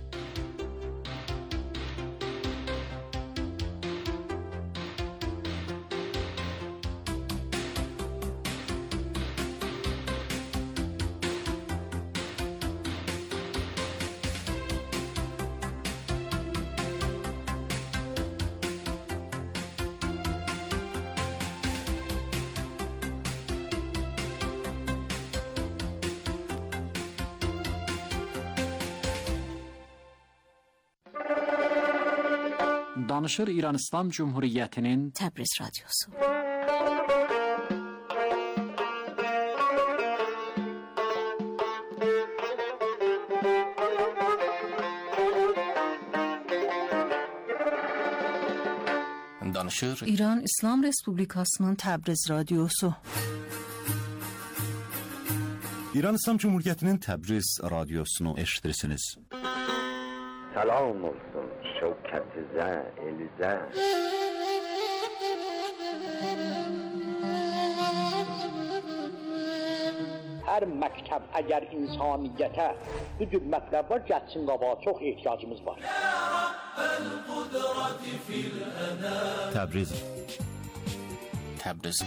Danışır İran İslam Cumhuriyyətinin Təbriz Radyosu. Danışır İran İslam Respublikasının Təbriz Radyosu. İran İslam Cumhuriyyətinin Təbriz Radiosunu eşitirsiniz. سلام olsun şevketizə, elizə. Hər məktəb əgər insaniyyətə bu cür mətləb var, gəlsin qabağa, çox ehtiyacımız var. Təbriz. Təbriz.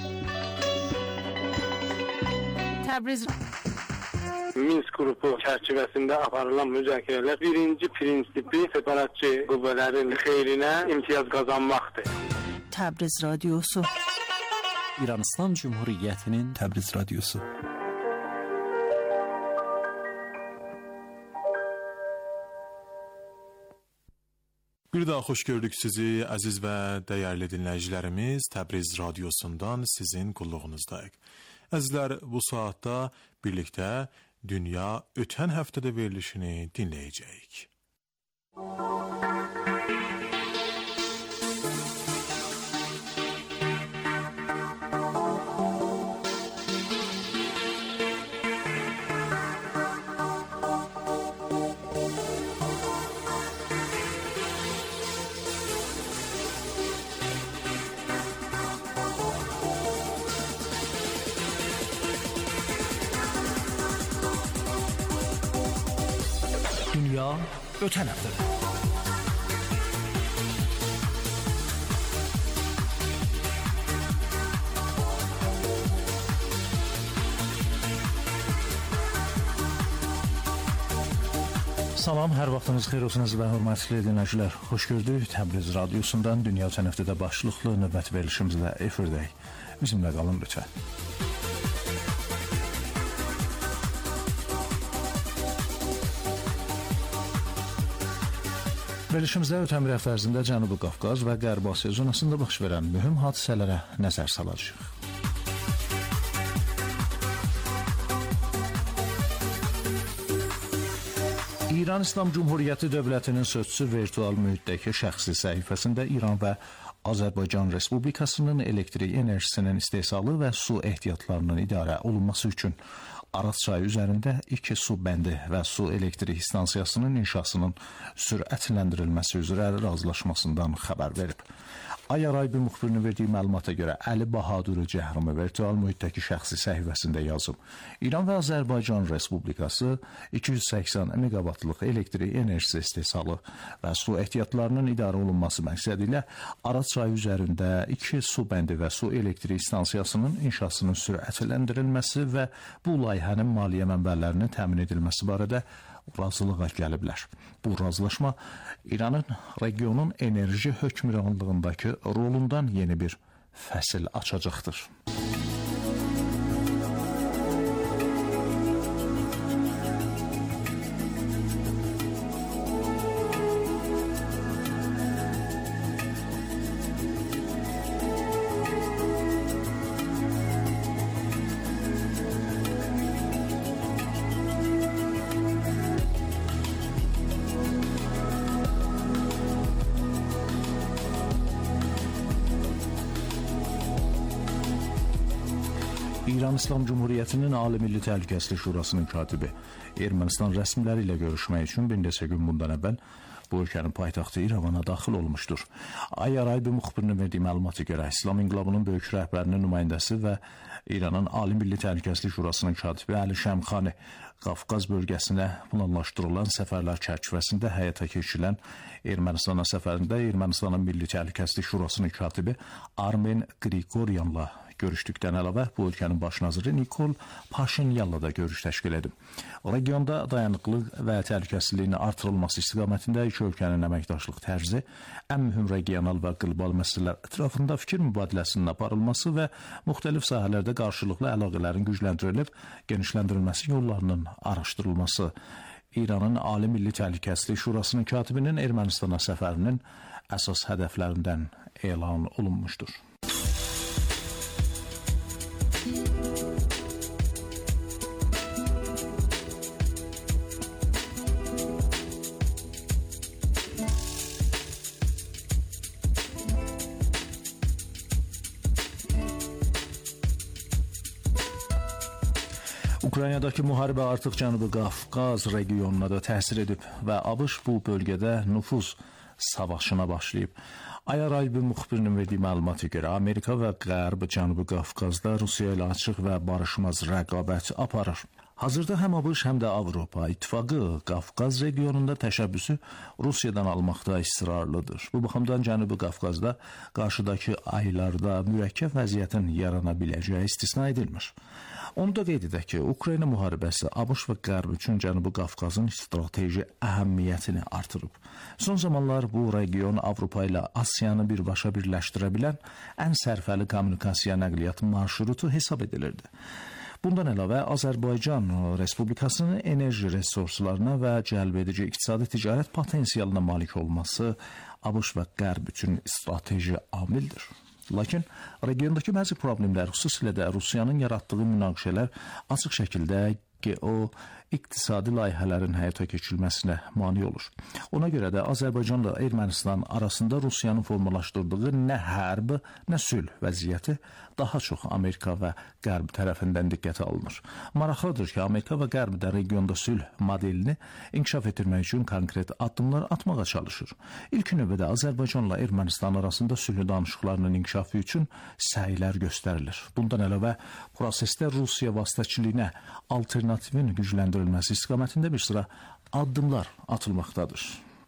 Təbriz. Minsk qrupu çərçivəsində aparılan müzakirələr birinci prinsipi separatçı qüvvələrin xeyrinə imtiyaz qazanmaqdır. Təbriz radyosu. İran Cumhuriyyətinin Təbriz radyosu. Bir daha xoş gördük sizi, əziz və dəyərli dinləyicilərimiz. Təbriz radyosundan sizin qulluğunuzdayıq. Əzizlər, bu saatda birlikdə Dünya ötən həftədə verilişini dinləyəcəyik. Dünya ötən həftədə. Salam, hər vaxtınız xeyir olsun əziz və hörmətli dinləyicilər. Xoş gördük. Təbriz radyosundan Dünya ötən həftədə başlıqlı növbəti verilişimizlə efirdəyik. Bizimlə qalın lütfən. Verilişimizdə ötən bir həftə ərzində Cənubi Qafqaz və Qərbi Asiya zonasında baş verən mühüm hadisələrə nəzər salacağıq. İran İslam Cumhuriyyəti Dövlətinin sözçüsü virtual mühitdəki şəxsi səhifəsində İran və Azərbaycan Respublikasının elektrik enerjisinin istehsalı və su ehtiyatlarının idarə olunması üçün Araz çayı üzərində iki su bəndi və su elektrik stansiyasının inşasının sürətləndirilməsi üzrə razılaşmasından xəbər verib. Ay-Araybi müxbirinin verdiyi məlumata görə Əli Bahadur Cəhrimi virtual mühitdəki şəxsi səhifəsində yazıb. İran və Azərbaycan Respublikası iki yüz səksən meqavatlıq elektrik enerjisi istehsalı və su ehtiyatlarının idarə olunması məqsədi ilə Araz çayı üzərində iki su bəndi və su elektrik stansiyasının inşasının sürətləndirilməsi və bu layihənin maliyyə mənbələrinin təmin edilməsi barədə razılığa gəliblər. Bu razılaşma İranın regionun enerji hökmranlığındakı rolundan yeni bir fəsil açacaqdır. İran İslam Cumhuriyyətinin Ali Milli Təhlükəsizlik Şurasının katibi Ermənistan rəsmiləri ilə görüşmək üçün bir neçə gün bundan əvvəl bu ölkənin paytaxtı İrəvana daxil olmuşdur. Ay-Araybi müxbirinin verdiyi məlumata görə İslam İnqilabının böyük rəhbərinin nümayəndəsi və İranın Ali Milli Təhlükəsizlik Şurasının katibi Əli Şəmxani Qafqaz bölgəsinə planlaşdırılan səfərlər çərçivəsində həyata keçirilən Ermənistana səfərində Ermənistanın Milli Təhlükəsizlik Şurasının katibi Armen Qrigoryanla görüşdükdən əlavə bu ölkənin baş naziri Nikol Paşinyanla da görüş təşkil edib. Regionda dayanıqlıq və təhlükəsizliyin artırılması istiqamətində iki ölkənin əməkdaşlıq tərzi, ən mühüm regional və qlobal məsələlər ətrafında fikir mübadiləsinin aparılması və müxtəlif sahələrdə qarşılıqlı əlaqələrin gücləndirilib, genişləndirilməsi yollarının araşdırılması İranın Ali Milli Təhlükəsizlik Şurasının katibinin Ermənistana səfərinin əsas hədəflərindən elan olunmuşdur. Ukraynadakı müharibə artıq Cənubi Qafqaz regionuna da təsir edib və ABŞ bu bölgədə nüfuz savaşına başlayıb. Ayaraybi müxbirinin verdiyi məlumata görə Amerika və Qərb Cənubi Qafqazda Rusiya ilə açıq və barışmaz rəqabət aparır. Hazırda həm ABŞ, həm də Avropa İttifaqı Qafqaz regionunda təşəbbüsü Rusiyadan almaqda israrlıdır. Bu baxımdan Cənubi Qafqazda qarşıdakı aylarda mürəkkəb vəziyyətin yarana biləcəyi istisna edilmir. Onu da qeyd edək ki, Ukrayna müharibəsi ABŞ və Qərb üçün Cənubi Qafqazın strateji əhəmiyyətini artırıb. Son zamanlar bu region Avropa ilə Asiyanı birbaşa birləşdirə bilən ən sərfəli kommunikasiya nəqliyyat marşrutu hesab edilirdi. Bundan əlavə Azərbaycan Respublikasının enerji resurslarına və cəlbedici iqtisadi ticarət potensialına malik olması ABŞ və Qərb üçün strateji amildir. Lakin regiondakı bəzi problemlər, xüsusilə də Rusiyanın yaratdığı münaqişələr açıq şəkildə geo-iqtisadi layihələrin həyata keçirilməsinə mane olur. Ona görə də Azərbaycanla Ermənistan arasında Rusiyanın formalaşdırdığı nə hərb, nə sülh vəziyyəti daha çox Amerika və Qərb tərəfindən diqqətə alınır. Maraqlıdır ki, Amerika və Qərb də regionda sülh modelini inkişaf etdirmək üçün konkret addımlar atmağa çalışır. İlk növbədə Azərbaycanla Ermənistan arasında sülh danışıqlarının inkişafı üçün səylər göstərilir. Bundan əlavə prosesdə Rusiya vasitəçiliyinə alternativin gücləndirilməsi istiqamətində bir sıra addımlar atılmaqdadır.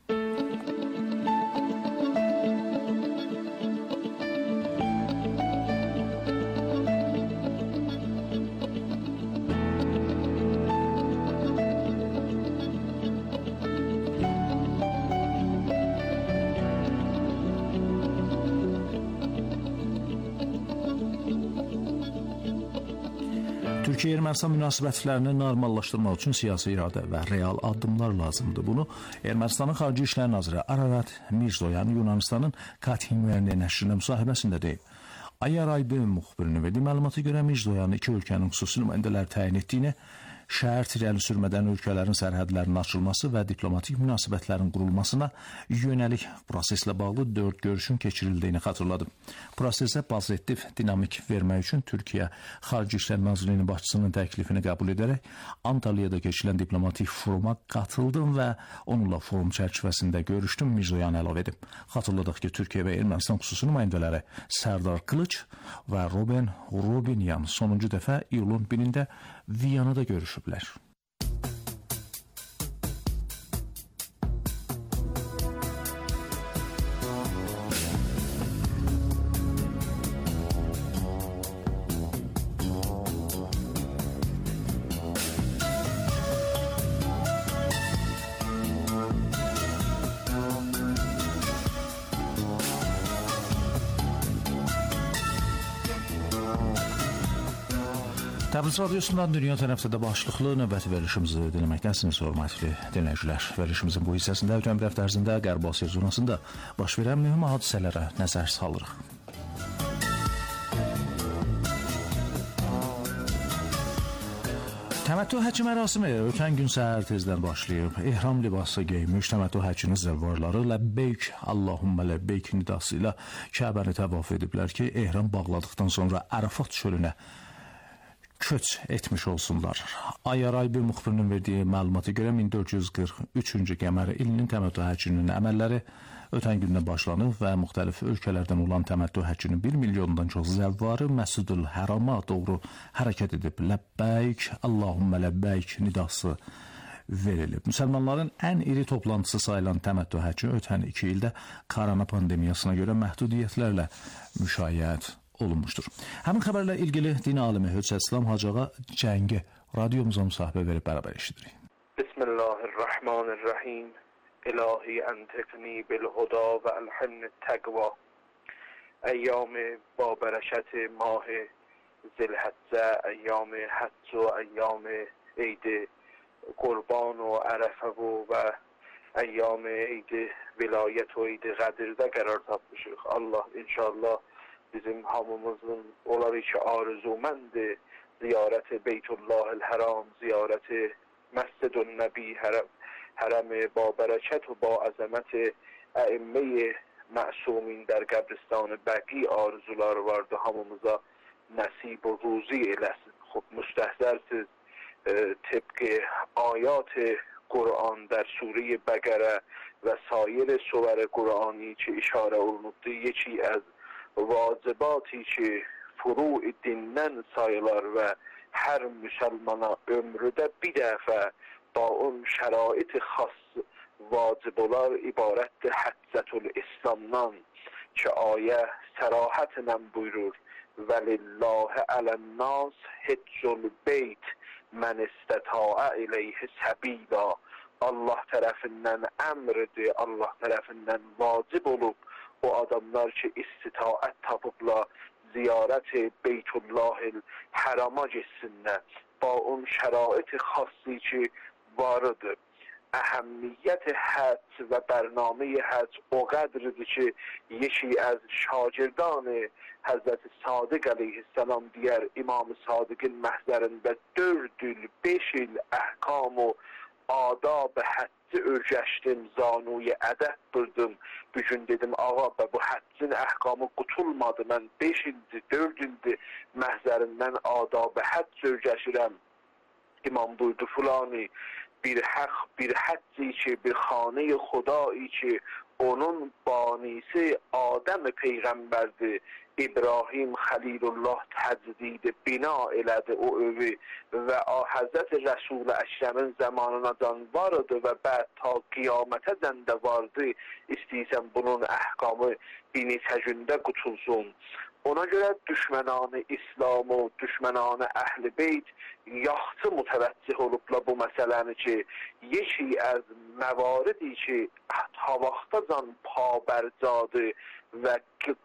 Türkiyə-Ermənistan münasibətlərini normallaşdırmaq üçün siyasi iradə və real addımlar lazımdır. Bunu Ermənistanın Xarici İşlər Naziri Ararat Mirzoyan Yunanistanın Katinverni nəşrinə müsahibəsində deyib. Ayaraybi müxbirinin verdiyi məlumata görə Mirzoyan iki ölkənin xüsusi nümayəndələr təyin etdiyini, şərt irəli sürmədən ölkələrin sərhədlərinin açılması və diplomatik münasibətlərin qurulmasına yönəlik proseslə bağlı dörd görüşün keçirildiyini xatırladı. Prosesə pozitiv dinamik vermək üçün Türkiyə Xarici İşlər Nazirliyinin başçısının təklifini qəbul edərək Antalyada keçirilən diplomatik foruma qatıldım və onunla forum çərçivəsində görüşdüm, Mirzoyan əlavə edib. Xatırladıq ki, Türkiyə və Ermənistan xüsusi nümayəndələri Sərdar Qılıç və Ruben Rubinyan sonuncu dəfə iyulun birində Viyanada görüşüblər. Təbriz Radiosundan dünya tərəfdə başlıqlı növbəti verilişimizi dinləməkdəsiniz, hörmətli dinləyicilər. Verilişimizin bu hissəsində ötən bir həftə ərzində Qərb Asiya zonasında baş verən mühüm hadisələrə nəzər salırıq. Təməttü həcc mərasimi ötən gün səhər tezdən başlayıb. Ehram libası geymiş təməttü həccinin zəvvarları Ləbbeyk, Allahümmə Ləbbeyk nidası ilə Kəbəni təvaf ediblər ki, ehram bağladıqdan sonra Ərəfat çölünə köç etmiş olsunlar. Ayaraybi müxbirinin verdiyi məlumata görə min dörd yüz qırx üçüncü qəmər ilinin təməttü həccinin əməlləri ötən gündən başlanıb və müxtəlif ölkələrdən olan təməttü həccinin bir milyondan çox zəvvarı Məscidül Hərama doğru hərəkət edib. Ləbbeyk, Allahümmə Ləbbeyk nidası verilib. Müsəlmanların ən iri toplantısı sayılan təməttü həcci ötən iki ildə korona pandemiyasına görə məhdudiyyətlərlə müşayiət olunmuşdur. Həmin xəbərlə ilgili din alimi Hüccət İslam Hacıağa Cəngi radiomuza müsahibə verib bərabər eşidirik. Bismillahirrahmanirrahim. İlahi əntiqni bil-huda və əlhəmnit-təqva. Əyyam ba bərəkət mah zilhəccə, əyyam həcc və əyyam eid qurban və ərəfə və əyyam eid vilayət və eid qədirdə qərar tapmışıq. Allah inşallah bizim hamımızın onları ki arzuməndi ziyarət Beytullahil Haram, ziyarət Məscidun Nəbi hərəm, hərəm ba bərəkət və ba əzəmət əimmə məsumin در qəbristan bəqi arzular vardı, hamımıza nəsib و روزی eləsin. خب müstəhzərsiz طبق آیات قرآن در سوره بقره و سایر سور قرآنی که اشاره olunubdu یکی از vacibatı ki furu dindən sayılar və hər müsəlmana ömrüdə bir dəfə ba on şərait xas vacib olar ibarətdir Həccətül İslamdan ki ayə sərahətlə buyurur və lillahi ələnnaz hiccul beyt mən istətaə ileyhi səbila. Allah tərəfindən əmrdir, Allah tərəfindən vacib olub o adamlar ki istitaət tapıblar ziyarət-i Beytullahil Hərama getsinlər. Ba on şərait xassi ki varıdır. Əhəmmiyyət həcc və bərnamə həcc o qədridir ki yeki az şagirdan Həzrət Sadiq əleyhissalam digər İmam Sadiqin məhzərində dörd il, beş il əhkam o adab həcci öyrəşdim, zanuy ədəb bildim. Bugün dedim ağa bu həccin əhkamı qutulmadı. Mən beş ildir, dörd ildir məhzərindən adab həcc öyrəşirəm. İmam buyurdu fulani bir haq, bir həcci ki, bir xanə xudai ki, onun banisi Adəm peyğəmbərdir. İbrahim Xəlilullah təjdid bina elədi o evi və Həzrət Rəsul Əkrəmin zamanınacan vardı və bəd ta qiyamətə zəndə vardı. İstəyirsən bunun əhkamı bir neçə gündə qutulsun. Ona görə düşmənanı İslam o düşmənanı Əhl-i Beyt yaxşı mütəvəccih olublar bu məsələni ki, yeki az məvaridi ki, ta vaxtacan pabərcadır və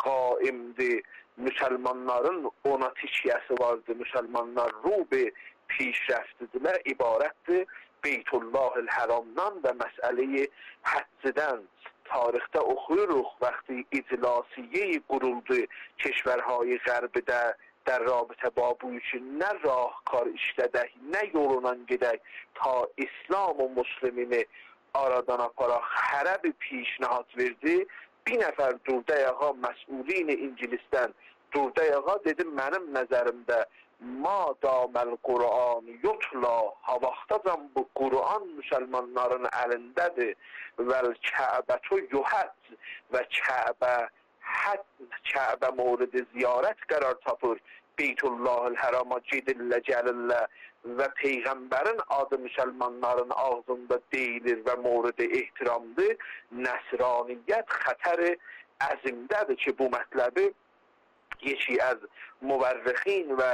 qaimdir. Müsəlmanların ona tikiyəsi vardır. Müsəlmanlar rubi pişrəftidirlər, ibarətdir Beytullahil Həramdan və məsələyi həccidən. Tarixdə oxuyuruq vaxtı iclasiyyeyi quruldu keşvərhay qərbidə در رابطه با bu üçün nə rahkar işlədək, nə yoluna gedək ta İslam و Müslimini aradan aparaq hərəbi pişnahad verdi. Bir nəfər durdu ayağa məsulin İngilisdən durdu ayağa dedi mənim nəzərimdə ma daməl Qur'an yutla havaqtacan bu Qur'an müsəlmanların əlindədir vəl Kəbətu yuhət və Kəbə Kəbə mورد ziyarət qərar tapır. Beytullahil Hərama cidillə gəlirlə və Peyğəmbərin adı müsəlmanların ağzında deyilir və mورد ehtiramdır. Nəsraniyyət xətəri əzimdədir ki, bu mətləbi yeki az müvərrixin və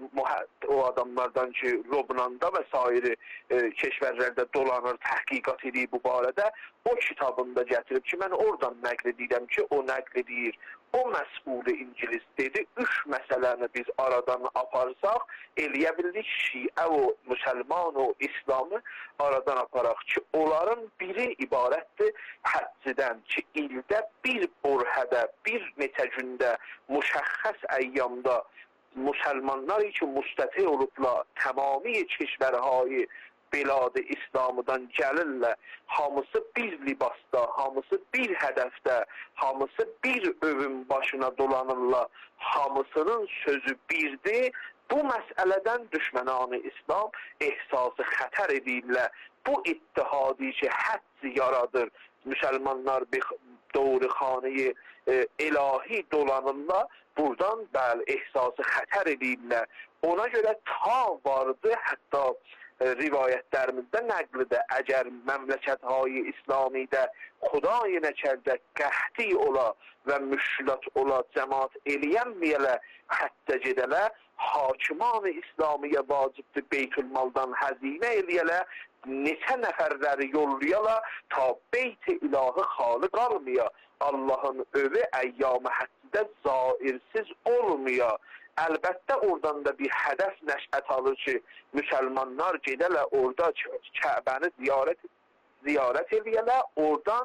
o adamlardan ki, Lubnanda və sairi e, keşvərlərdə dolanır, təhqiqat edir bu barədə, o kitabında gətirib ki, mən oradan nəql edirəm ki, o nəql edir. O məsul-i İngilis dedi, üç məsələni biz aradan aparsaq, eləyə bildik Şiə o, müsəlman o, İslamı aradan aparaq ki, onların biri ibarətdir həccidən ki, ildə bir burhədə, bir neçə gündə, müşəxxəs əyyamda müsəlmanlar ki, müstəti olublar, tamami keşvərhayı Bilad-ı İslamıdan gəlirlər, hamısı bir libasda, hamısı bir hədəfdə, hamısı bir övün başına dolanırlar, hamısının sözü birdir. Bu məsələdən düşmənanı İslam ehsası xətər edirlər. Bu ittihadi ki, həcc yaradır, müsəlmanlar bir doğru xanəyi e, ilahi dolanırlar, buradan bəl ehsası xətər edirlər. Ona görə ta vardı, hətta rivayətlərimizdə nəqlidə əgər məmləkət-های İslamidə Xuday nəkərdə qəhti ola və müşkilat ola cəmaat eləyənməyələ hətta gedələ hakiman-ı İslamiyə vacibdir Beytülmaldan həzinə eləyələ neçə nəfərləri yollayala ta beyt-i ilahı xalı qalmaya Allahın övü əyyam-ı həccidə zairsiz olmaya. Əlbəttə oradan da bir hədəf nəşət alır ki, müsəlmanlar gedələ orada Kəbəni ziyarət, ziyarət edələ, oradan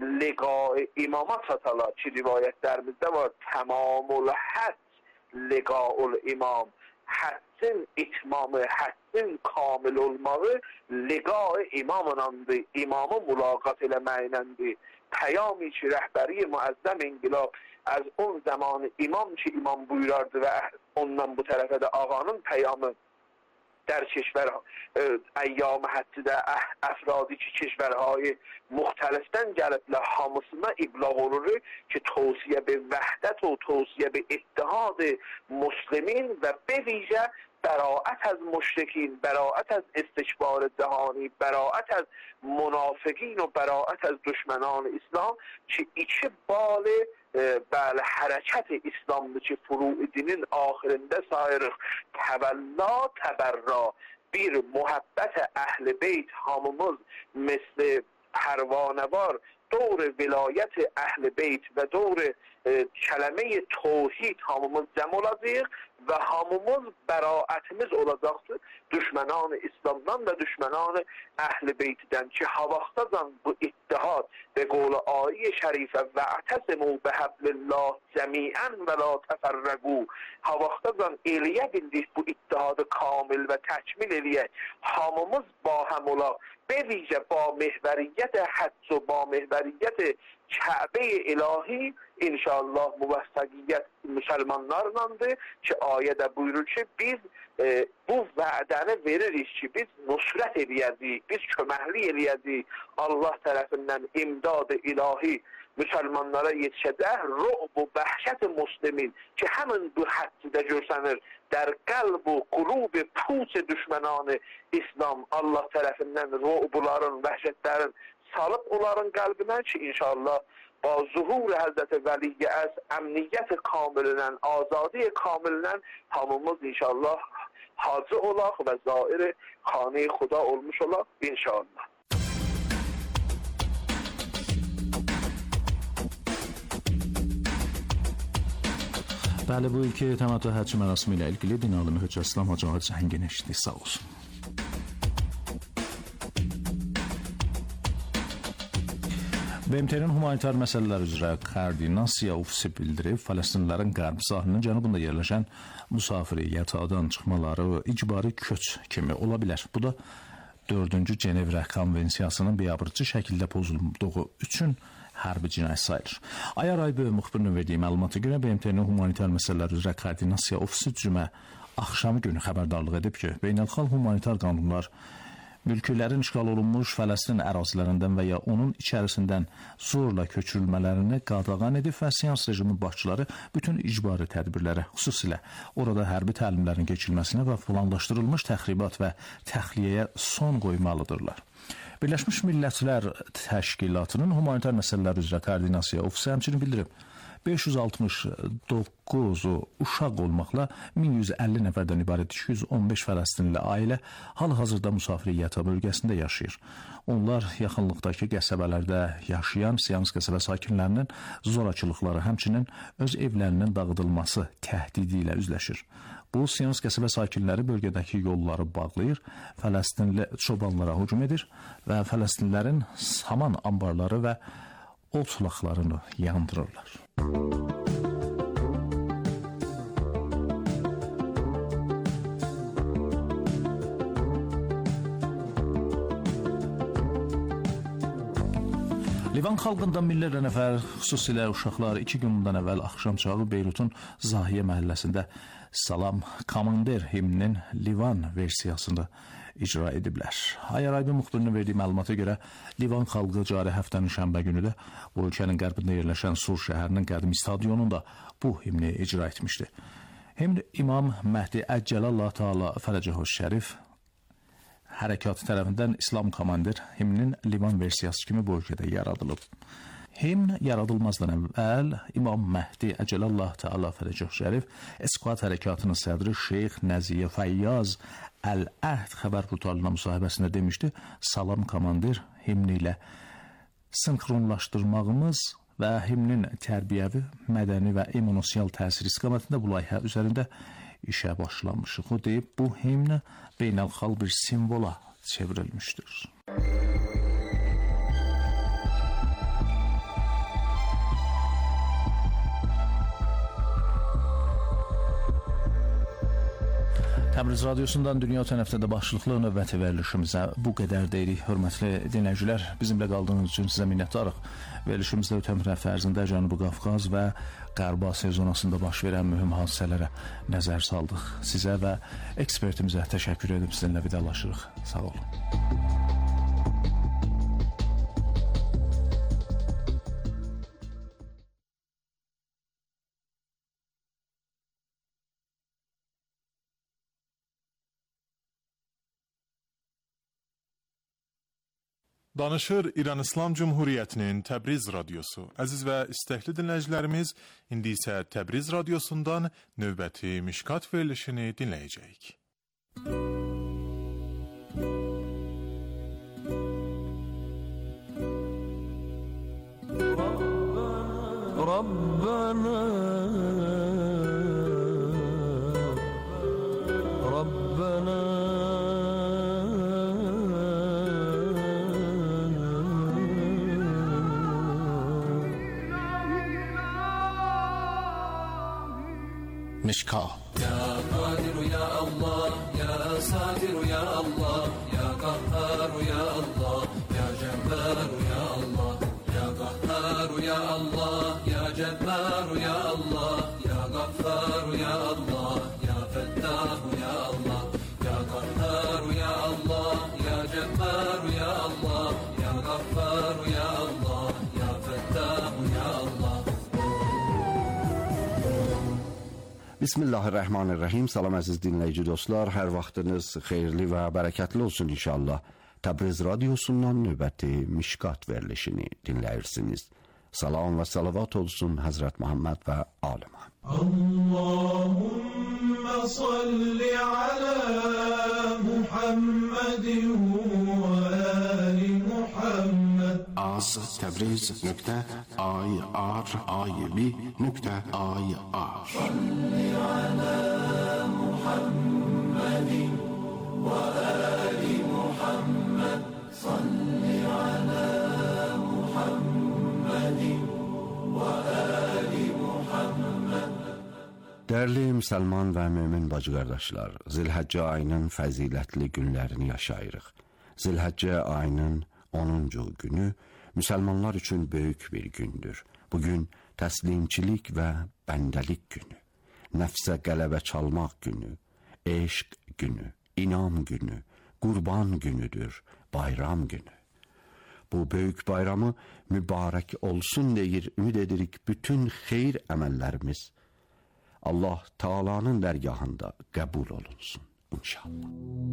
liqa-i imama çatalar ki, rivayətlərimizdə var, təmamul həcc liqa-ul imam, həccin itmamı, həccin kamil olmağı liqa-i imamınandır, imamı mülaqat eləməyinəndir. Peyami ki, rəhbəri müəzzəm inqilab az on zamanı imam ki, imam buyurardı və ondan bu tərəfə də ağanın peyamı در کشور ایام حتی در افرادی که کشورهای مختلفتن جلب لحامسما ابلاغ olunur که توصیه به وحدت و توصیه به اتحاد مسلمین و به ویژه براءت از مشرکین، براءت از استکبار دهانی، براءت از منافقین و براءت از دشمنان اسلام که ایچه bal bəli hərəkət İslamdakı furu dinin axirində sayırıq. Təvəlla, təbərra, bir muhabbət əhl-i beyt hamımız misli pərvanə var. دور ولایت اهل بیت و دور کلمه توحید hamımız cəm olacağıq və hamımız bəraətimiz olacaqdır düşmənan İslamdan və düşmənan əhl-i beytdən ki, havaqtacan bu ittihad və qovlu ayi şərifə və ətəsimu bəhəblillah cəmiən və la təfərrəqu havaqtacan eləyə bildik bu ittihadı kamil və təkmil eləyək hamımız ba həm olaq به ویژه با محوریت حج و با محوریت کعبه الهی انشاءالله موفقیت مسلمانlardandır ki ayədə buyurur ki biz e, bu vədəni veririk ki biz nusrət eləyəcəyik, biz köməklik eləyəcəyik Allah tərəfindən imdad ilahi müsəlmanlara yetişəcək ru'b və bəhşət muslimin ki həmin bu həccidə görsənir در قلب و قلوب پوچ düşmənan İslam Allah tərəfindən ru'buların, vəhşətlərin salıb onların qəlbinə ki inşallah با ظهور حضرت ولی از امنیت کاملنə, azadi kamilnə hamımız inşallah hacı olaq və zair xanə xuda olmuş olaq inşallah. بله bu ilki təmatü həcc mərasimi ilə ilgili din alimi Hüccət İslam Hacı Ahad Cəhəngin eşitdik, sağ olsun. B M T-nin humanitar məsələlər üzrə koordinasiya ofisi bildirib, Fələstinlilərin qərb sahilinin cənubunda yerləşən müsafiri yataqdan çıxmaları icbari köç kimi ola bilər. Bu da dördüncü Cenevrə konvensiyasının biabırçı şəkildə pozulduğu üçün hərbi cinayət sayılır. Ayar Aybi müxbirinin verdiyi məlumata görə B M T-nin humanitar məsələlər üzrə koordinasiya ofisi cümə axşamı günü xəbərdarlıq edib ki, beynəlxalq humanitar qanunlar mülkilərin işğal olunmuş Fələstin ərazilərindən və ya onun içərisindən zorla köçürülmələrini qadağan edib və Siyans rejimin başçıları bütün icbari tədbirlərə, xüsusilə orada hərbi təlimlərin keçirilməsinə və planlaşdırılmış təxribat və təxliyəyə son qoymalıdırlar. Birləşmiş Millətlər Təşkilatının humanitar məsələlər üzrə koordinasiya ofisi həmçinin bildirib, beş yüz altmış doqquz uşaq olmaqla min yüz əlli nəfərdən ibarət iki yüz on beş Fələstinli ailə hal-hazırda müsafiriyyəta bölgəsində yaşayır. Onlar yaxınlıqdakı qəsəbələrdə yaşayan Siyans qəsəbə sakinlərinin zorakılıqları, həmçinin öz evlərinin dağıdılması təhdidi ilə üzləşir. Bu, Siyans qəsəbə sakinləri bölgədəki yolları bağlayır, Fələstinli çobanlara hücum edir və Fələstinlilərin saman ambarları və otlaqlarını yandırırlar. Livan xalqında minlərlə nəfər, xüsusilə uşaqlar iki gün bundan əvvəl axşamçağı Beyrutun Zahiyə məhəlləsində Salam Komander himninin Livan versiyasını icra ediblər. Ayar Aybi müxbirinin verdiyi məlumata görə Livan xalqı cari həftənin şənbə günü də bu ölkənin qərbində yerləşən Sur şəhərinin qədim stadionunda bu himni icra etmişdi. Himn İmam Məhdi Əccəlallah Teala Fərəcəhu Şərif hərəkatı tərəfindən İslam Komandir himnin Livan versiyası kimi bu ölkədə yaradılıb. Himn yaradılmazdan əvvəl İmam Məhdi Əcəlallah Teala Fərəcəhu Şərif Esquat hərəkatının sədri Şeyx Nəziyə Fəyyaz Əl-Əhd xəbər portalına müsahibəsində demişdi, Salam Komandir himni ilə sinkronlaşdırmağımız və himnin tərbiyəvi, mədəni və emosional təsir istiqamətində bu layihə üzərində işə başlamışıq. O deyib, bu himn beynəlxalq bir simvola çevrilmişdir. Təbriz Radiosundan dünya tərəfdə başlıqlı növbəti verilişimizə bu qədər deyirik. Hörmətli dinləyicilər, bizimlə qaldığınız üçün sizə minnətdarıq. Verilişimizdə ötən həftə ərzində Cənubi Qafqaz və Qərbi Asiya zonasında baş verən mühüm hadisələrə nəzər saldıq. Sizə və ekspertimizə təşəkkür edib sizinlə vidalaşırıq. Sağ olun. Danışır İran İslam Cumhuriyyətinin Təbriz Radiosu. Əziz və istəkli dinləyicilərimiz, indi isə Təbriz Radiosundan növbəti Mişkat verilişini dinləyəcəyik. Rabbana Rabbana مشكاة يا قادر يا الله يا ساتر يا الله يا قهار يا الله يا جبار يا الله يا قهار يا الله يا جبار يا الله يا غفار يا الله يا فتاح يا الله يا قهار يا الله يا جبار يا الله يا غفار يا الله يا فتاح يا الله. Bismillahirrahmanirrahim. Salam əziz dinləyici dostlar. Hər vaxtınız xeyirli və bərəkətli olsun inşallah. Təbriz Radiosundan növbəti Mişkat verilişini dinləyirsiniz. Salam və salavat olsun Həzrət Muhammed və aləmə. Allahümme salli alə Muhammedin və əli Muhammed. az təbriz nöqtə ay ar aybi nöqtə ay ar. Salli alə Muhammedin və əli Muhammed. Salli alə Muhammedin və əli Muhammed. Dəyərli müsəlman və mömin bacı-qardaşlar, Zilhəccə ayının fəzilətli günlərini yaşayırıq. Zilhəccə ayının onuncu günü müsəlmanlar üçün böyük bir gündür. Bugün təslimçilik və bəndəlik günü, nəfsə qələbə çalmaq günü, eşq günü, inam günü, qurban günüdür, bayram günü. Bu böyük bayramı mübarək olsun deyir, ümid edirik bütün xeyir əməllərimiz Allah Taala'nın dərgahında qəbul olunsun inşallah.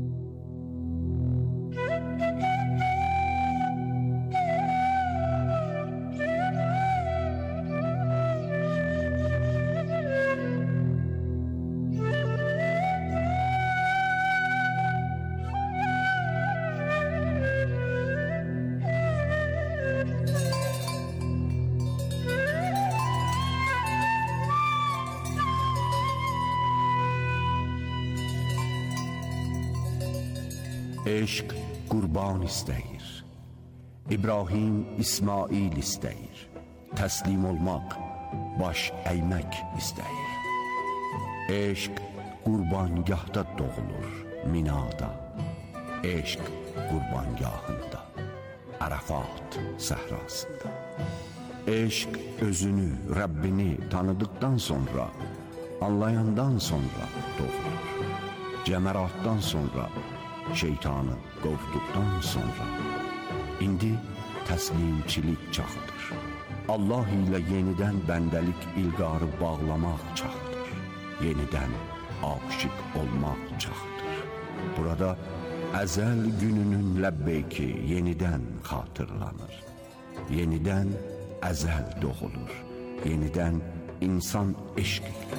Eşq qurban istəyir, İbrahim İsmail istəyir, təslim olmaq, baş əymək istəyir. Eşq qurbangahda doğulur, minada, eşq qurbangahında, Ərəfat səhrasında. Eşq özünü, Rəbbini tanıdıqdan sonra, anlayandan sonra doğulur. Cəməratdan sonra, şeytanı qovduqdan sonra, indi təslimçilik çağıdır. Allah ilə yenidən bəndəlik ilqarı bağlamaq çağıdır. Yenidən aşiq olmaq çağıdır. Burada əzəl gününün ləbbeyki yenidən xatırlanır. Yenidən əzəl doğulur. Yenidən insan eşq ilə.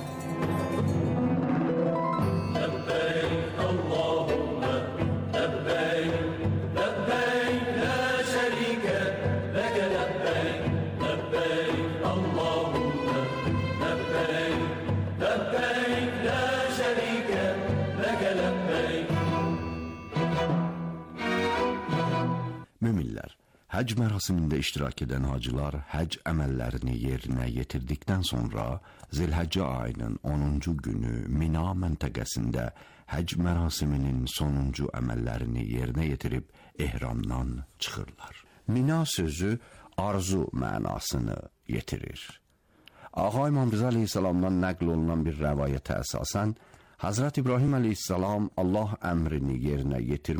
Müminlər, həc mərasimində iştirak edən hacılar həc əməllərini yerinə yetirdikdən sonra Zilhəccə ayının onuncu günü Mina məntəqəsində Həc mərasiminin sonuncu əməllərini yerinə yetirib ehramdan çıxırlar. Mina sözü arzu mənasını yetirir. Ağa İmam Rıza Aleyhisselamdan nəql olunan bir rəvayətə əsasən, Hazreti İbrahim Aleyhisselam Allah əmrini yerinə yetirmək